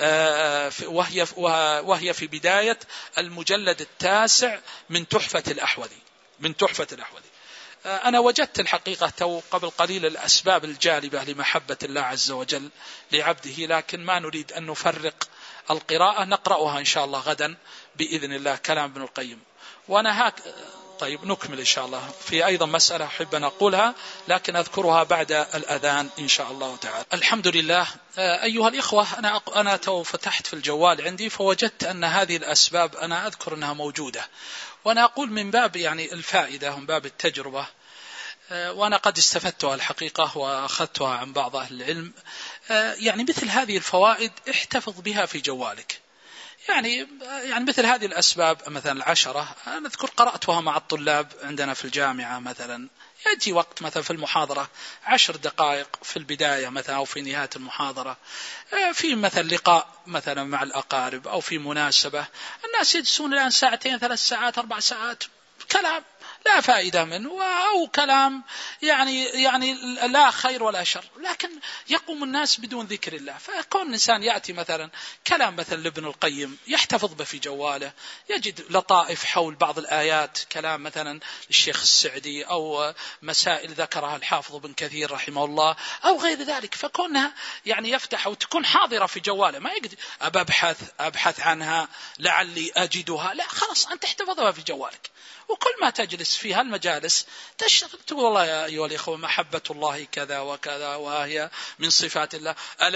وهي في بداية المجلد 9 من تحفة الأحوذي. أنا وجدت الحقيقة قبل قليل الأسباب الجالبة لمحبة الله عز وجل لعبده، لكن ما نريد أن نفرق القراءة، نقرأها إن شاء الله غدا بإذن الله كلام ابن القيم. وأنا طيب نكمل إن شاء الله. في أيضا مسألة أحب أن أقولها لكن أذكرها بعد الأذان إن شاء الله تعالى. الحمد لله. أيها الإخوة، أنا فتحت في الجوال عندي فوجدت أن هذه الأسباب أنا أذكر أنها موجودة، وأنا أقول من باب يعني الفائدة ومن باب التجربة، وأنا قد استفدتها الحقيقة وأخذتها عن بعض أهل العلم. يعني مثل هذه الفوائد احتفظ بها في جوالك. يعني مثل هذه الأسباب مثلا 10 أنا أذكر قرأتها مع الطلاب عندنا في الجامعة. مثلا يأتي وقت مثلا في المحاضرة 10 دقائق في البداية مثلا أو في نهاية المحاضرة، في مثلا لقاء مثلا مع الأقارب أو في مناسبة، الناس يجلسون الآن 2 3 ساعات 4 ساعات كلام لا فائدة منه، أو كلام يعني لا خير ولا شر، لكن يقوم الناس بدون ذكر الله. فكون الإنسان يأتي مثلا كلام مثلا لابن القيم يحتفظ به في جواله، يجد لطائف حول بعض الآيات، كلام مثلا الشيخ السعدي أو مسائل ذكرها الحافظ بن كثير رحمه الله أو غير ذلك، فكونها يعني يفتح وتكون حاضرة في جواله، ما يقدر أبحث عنها لعلي أجدها، لا، خلاص أنت احتفظها في جوالك. وكل ما تجلس في هالمجالس تشتغل تقول والله يا أيها الإخوة محبة الله كذا وكذا وهي من صفات الله،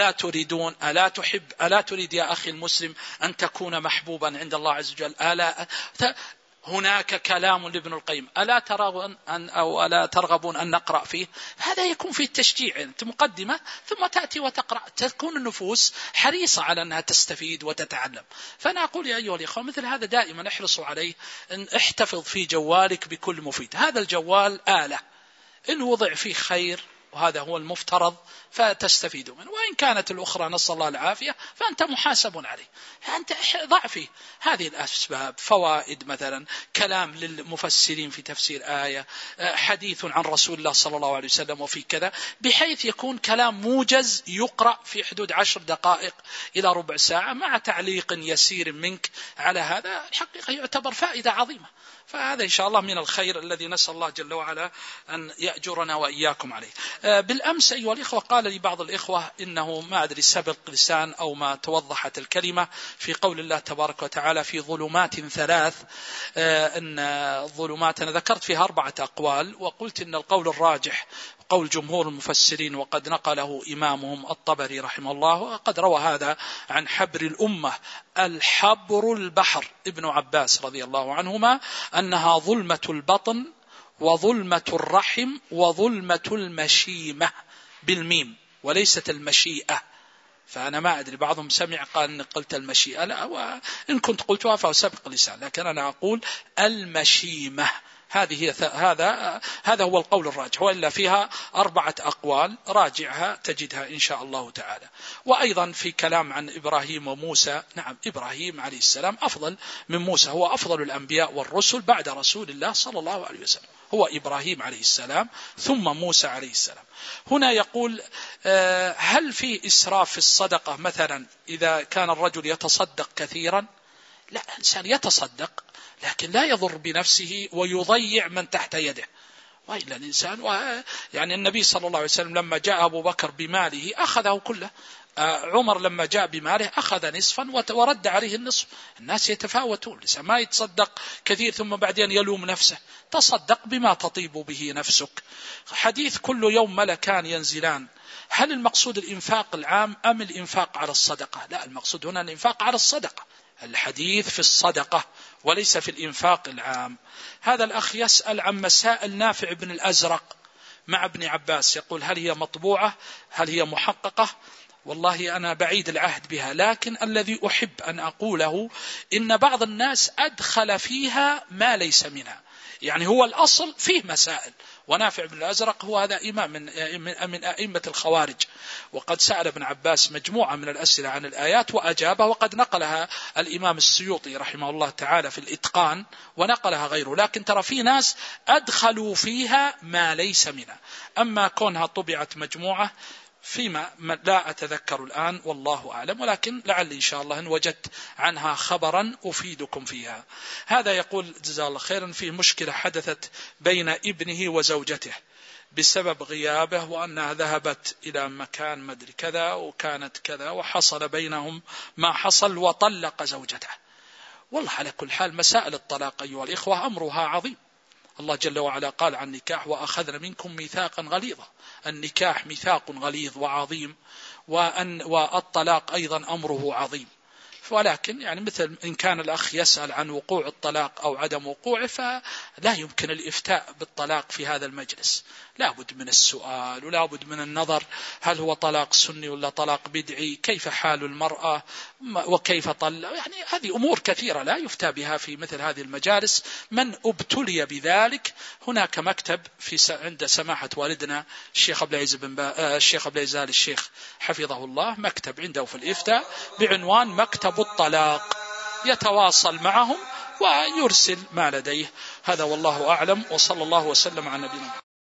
ألا تريد يا أخي المسلم أن تكون محبوبا عند الله عز وجل؟ هناك كلام لابن القيم ألا ترغبون أن نقرأ فيه؟ هذا يكون فيه التشجيع، أنت مقدمة ثم تأتي وتقرأ، تكون النفوس حريصة على أنها تستفيد وتتعلم. فأنا أقول يا أيها الإخوة مثل هذا دائما احرصوا عليه، أن احتفظ في جوالك بكل مفيد. هذا الجوال آلة إن وضع فيه خير وهذا هو المفترض فتستفيد منه، وإن كانت الأخرى نسأل الله العافية فأنت محاسب عليه. فأنت ضع فيه هذه الأسباب، فوائد مثلا كلام للمفسرين في تفسير آية، حديث عن رسول الله صلى الله عليه وسلم وفي كذا، بحيث يكون كلام موجز يقرأ في حدود 10 دقائق إلى ربع ساعة مع تعليق يسير منك على هذا، الحقيقة يعتبر فائدة عظيمة. فهذا إن شاء الله من الخير الذي نسأل الله جل وعلا أن يأجرنا وإياكم عليه. بالأمس أيها الإخوة قال لي بعض الإخوة إنه ما أدري سبق لسان أو ما توضحت الكلمة في قول الله تبارك وتعالى في ظلمات 3، أن الظلمات أنا ذكرت فيها 4 أقوال، وقلت إن القول الراجح قول جمهور المفسرين، وقد نقله إمامهم الطبري رحمه الله، وقد روى هذا عن حبر الأمة الحبر البحر ابن عباس رضي الله عنهما، أنها ظلمة البطن وظلمة الرحم وظلمة المشيمة بالميم وليست المشيئة. فأنا ما أدري، بعضهم سمع قال أن قلت المشيئة، لا، وإن كنت قلتها فهو سبق لسان، لكن أنا أقول المشيمة، هذا هو القول الراجح، وإلا فيها 4 أقوال راجعها تجدها إن شاء الله تعالى. وأيضا في كلام عن إبراهيم وموسى، نعم إبراهيم عليه السلام أفضل من موسى، هو أفضل الأنبياء والرسل بعد رسول الله صلى الله عليه وسلم، هو إبراهيم عليه السلام ثم موسى عليه السلام. هنا يقول هل في إسراف في الصدقة مثلا إذا كان الرجل يتصدق كثيرا؟ لا، الإنسان يتصدق لكن لا يضر بنفسه ويضيع من تحت يده. وإلا الإنسان يعني النبي صلى الله عليه وسلم لما جاء أبو بكر بماله أخذه كله، عمر لما جاء بماله أخذ نصفا ورد عليه النصف. الناس يتفاوتون، الإنسان ما يتصدق كثير ثم بعدين يلوم نفسه، تصدق بما تطيب به نفسك. حديث كل يوم ملكان ينزلان، هل المقصود الإنفاق العام أم الإنفاق على الصدقة؟ لا، المقصود هنا الإنفاق على الصدقة، الحديث في الصدقة وليس في الإنفاق العام. هذا الأخ يسأل عن مسائل نافع بن الأزرق مع ابن عباس، يقول هل هي مطبوعة، هل هي محققة؟ والله أنا بعيد العهد بها، لكن الذي أحب أن أقوله إن بعض الناس أدخل فيها ما ليس منها، يعني هو الأصل فيه مسائل. ونافع بن الأزرق هو هذا إمام من أئمة الخوارج، وقد سأل ابن عباس مجموعة من الأسئلة عن الآيات وأجابه، وقد نقلها الإمام السيوطي رحمه الله تعالى في الإتقان ونقلها غيره. لكن ترى في ناس أدخلوا فيها ما ليس منها، أما كونها طبعت مجموعة فيما لا أتذكر الآن والله أعلم، ولكن لعل إن شاء الله إن وجدت عنها خبرا أفيدكم فيها. هذا يقول جزاه الله خيرا، فيه مشكلة حدثت بين ابنه وزوجته بسبب غيابه، وأنها ذهبت إلى مكان مدري كذا وكانت كذا وحصل بينهم ما حصل وطلق زوجته. والله على كل حال مسائل الطلاق أيها الإخوة أمرها عظيم. الله جل وعلا قال عن النكاح وأخذنا منكم ميثاقا غليظا، النكاح ميثاق غليظ وعظيم، والطلاق أيضا أمره عظيم. ولكن يعني مثل إن كان الأخ يسأل عن وقوع الطلاق أو عدم وقوعه، فلا يمكن الإفتاء بالطلاق في هذا المجلس، لا بد من السؤال ولا بد من النظر، هل هو طلاق سني ولا طلاق بدعي، كيف حال المرأة وكيف يعني هذه أمور كثيرة لا يفتى بها في مثل هذه المجالس. من ابتلي بذلك هناك مكتب عند سماحة والدنا الشيخ عبد العزيز آل الشيخ حفظه الله، مكتب عنده في الإفتاء بعنوان مكتب الطلاق، يتواصل معهم ويرسل ما لديه. هذا والله أعلم، وصلى الله وسلم على نبينا.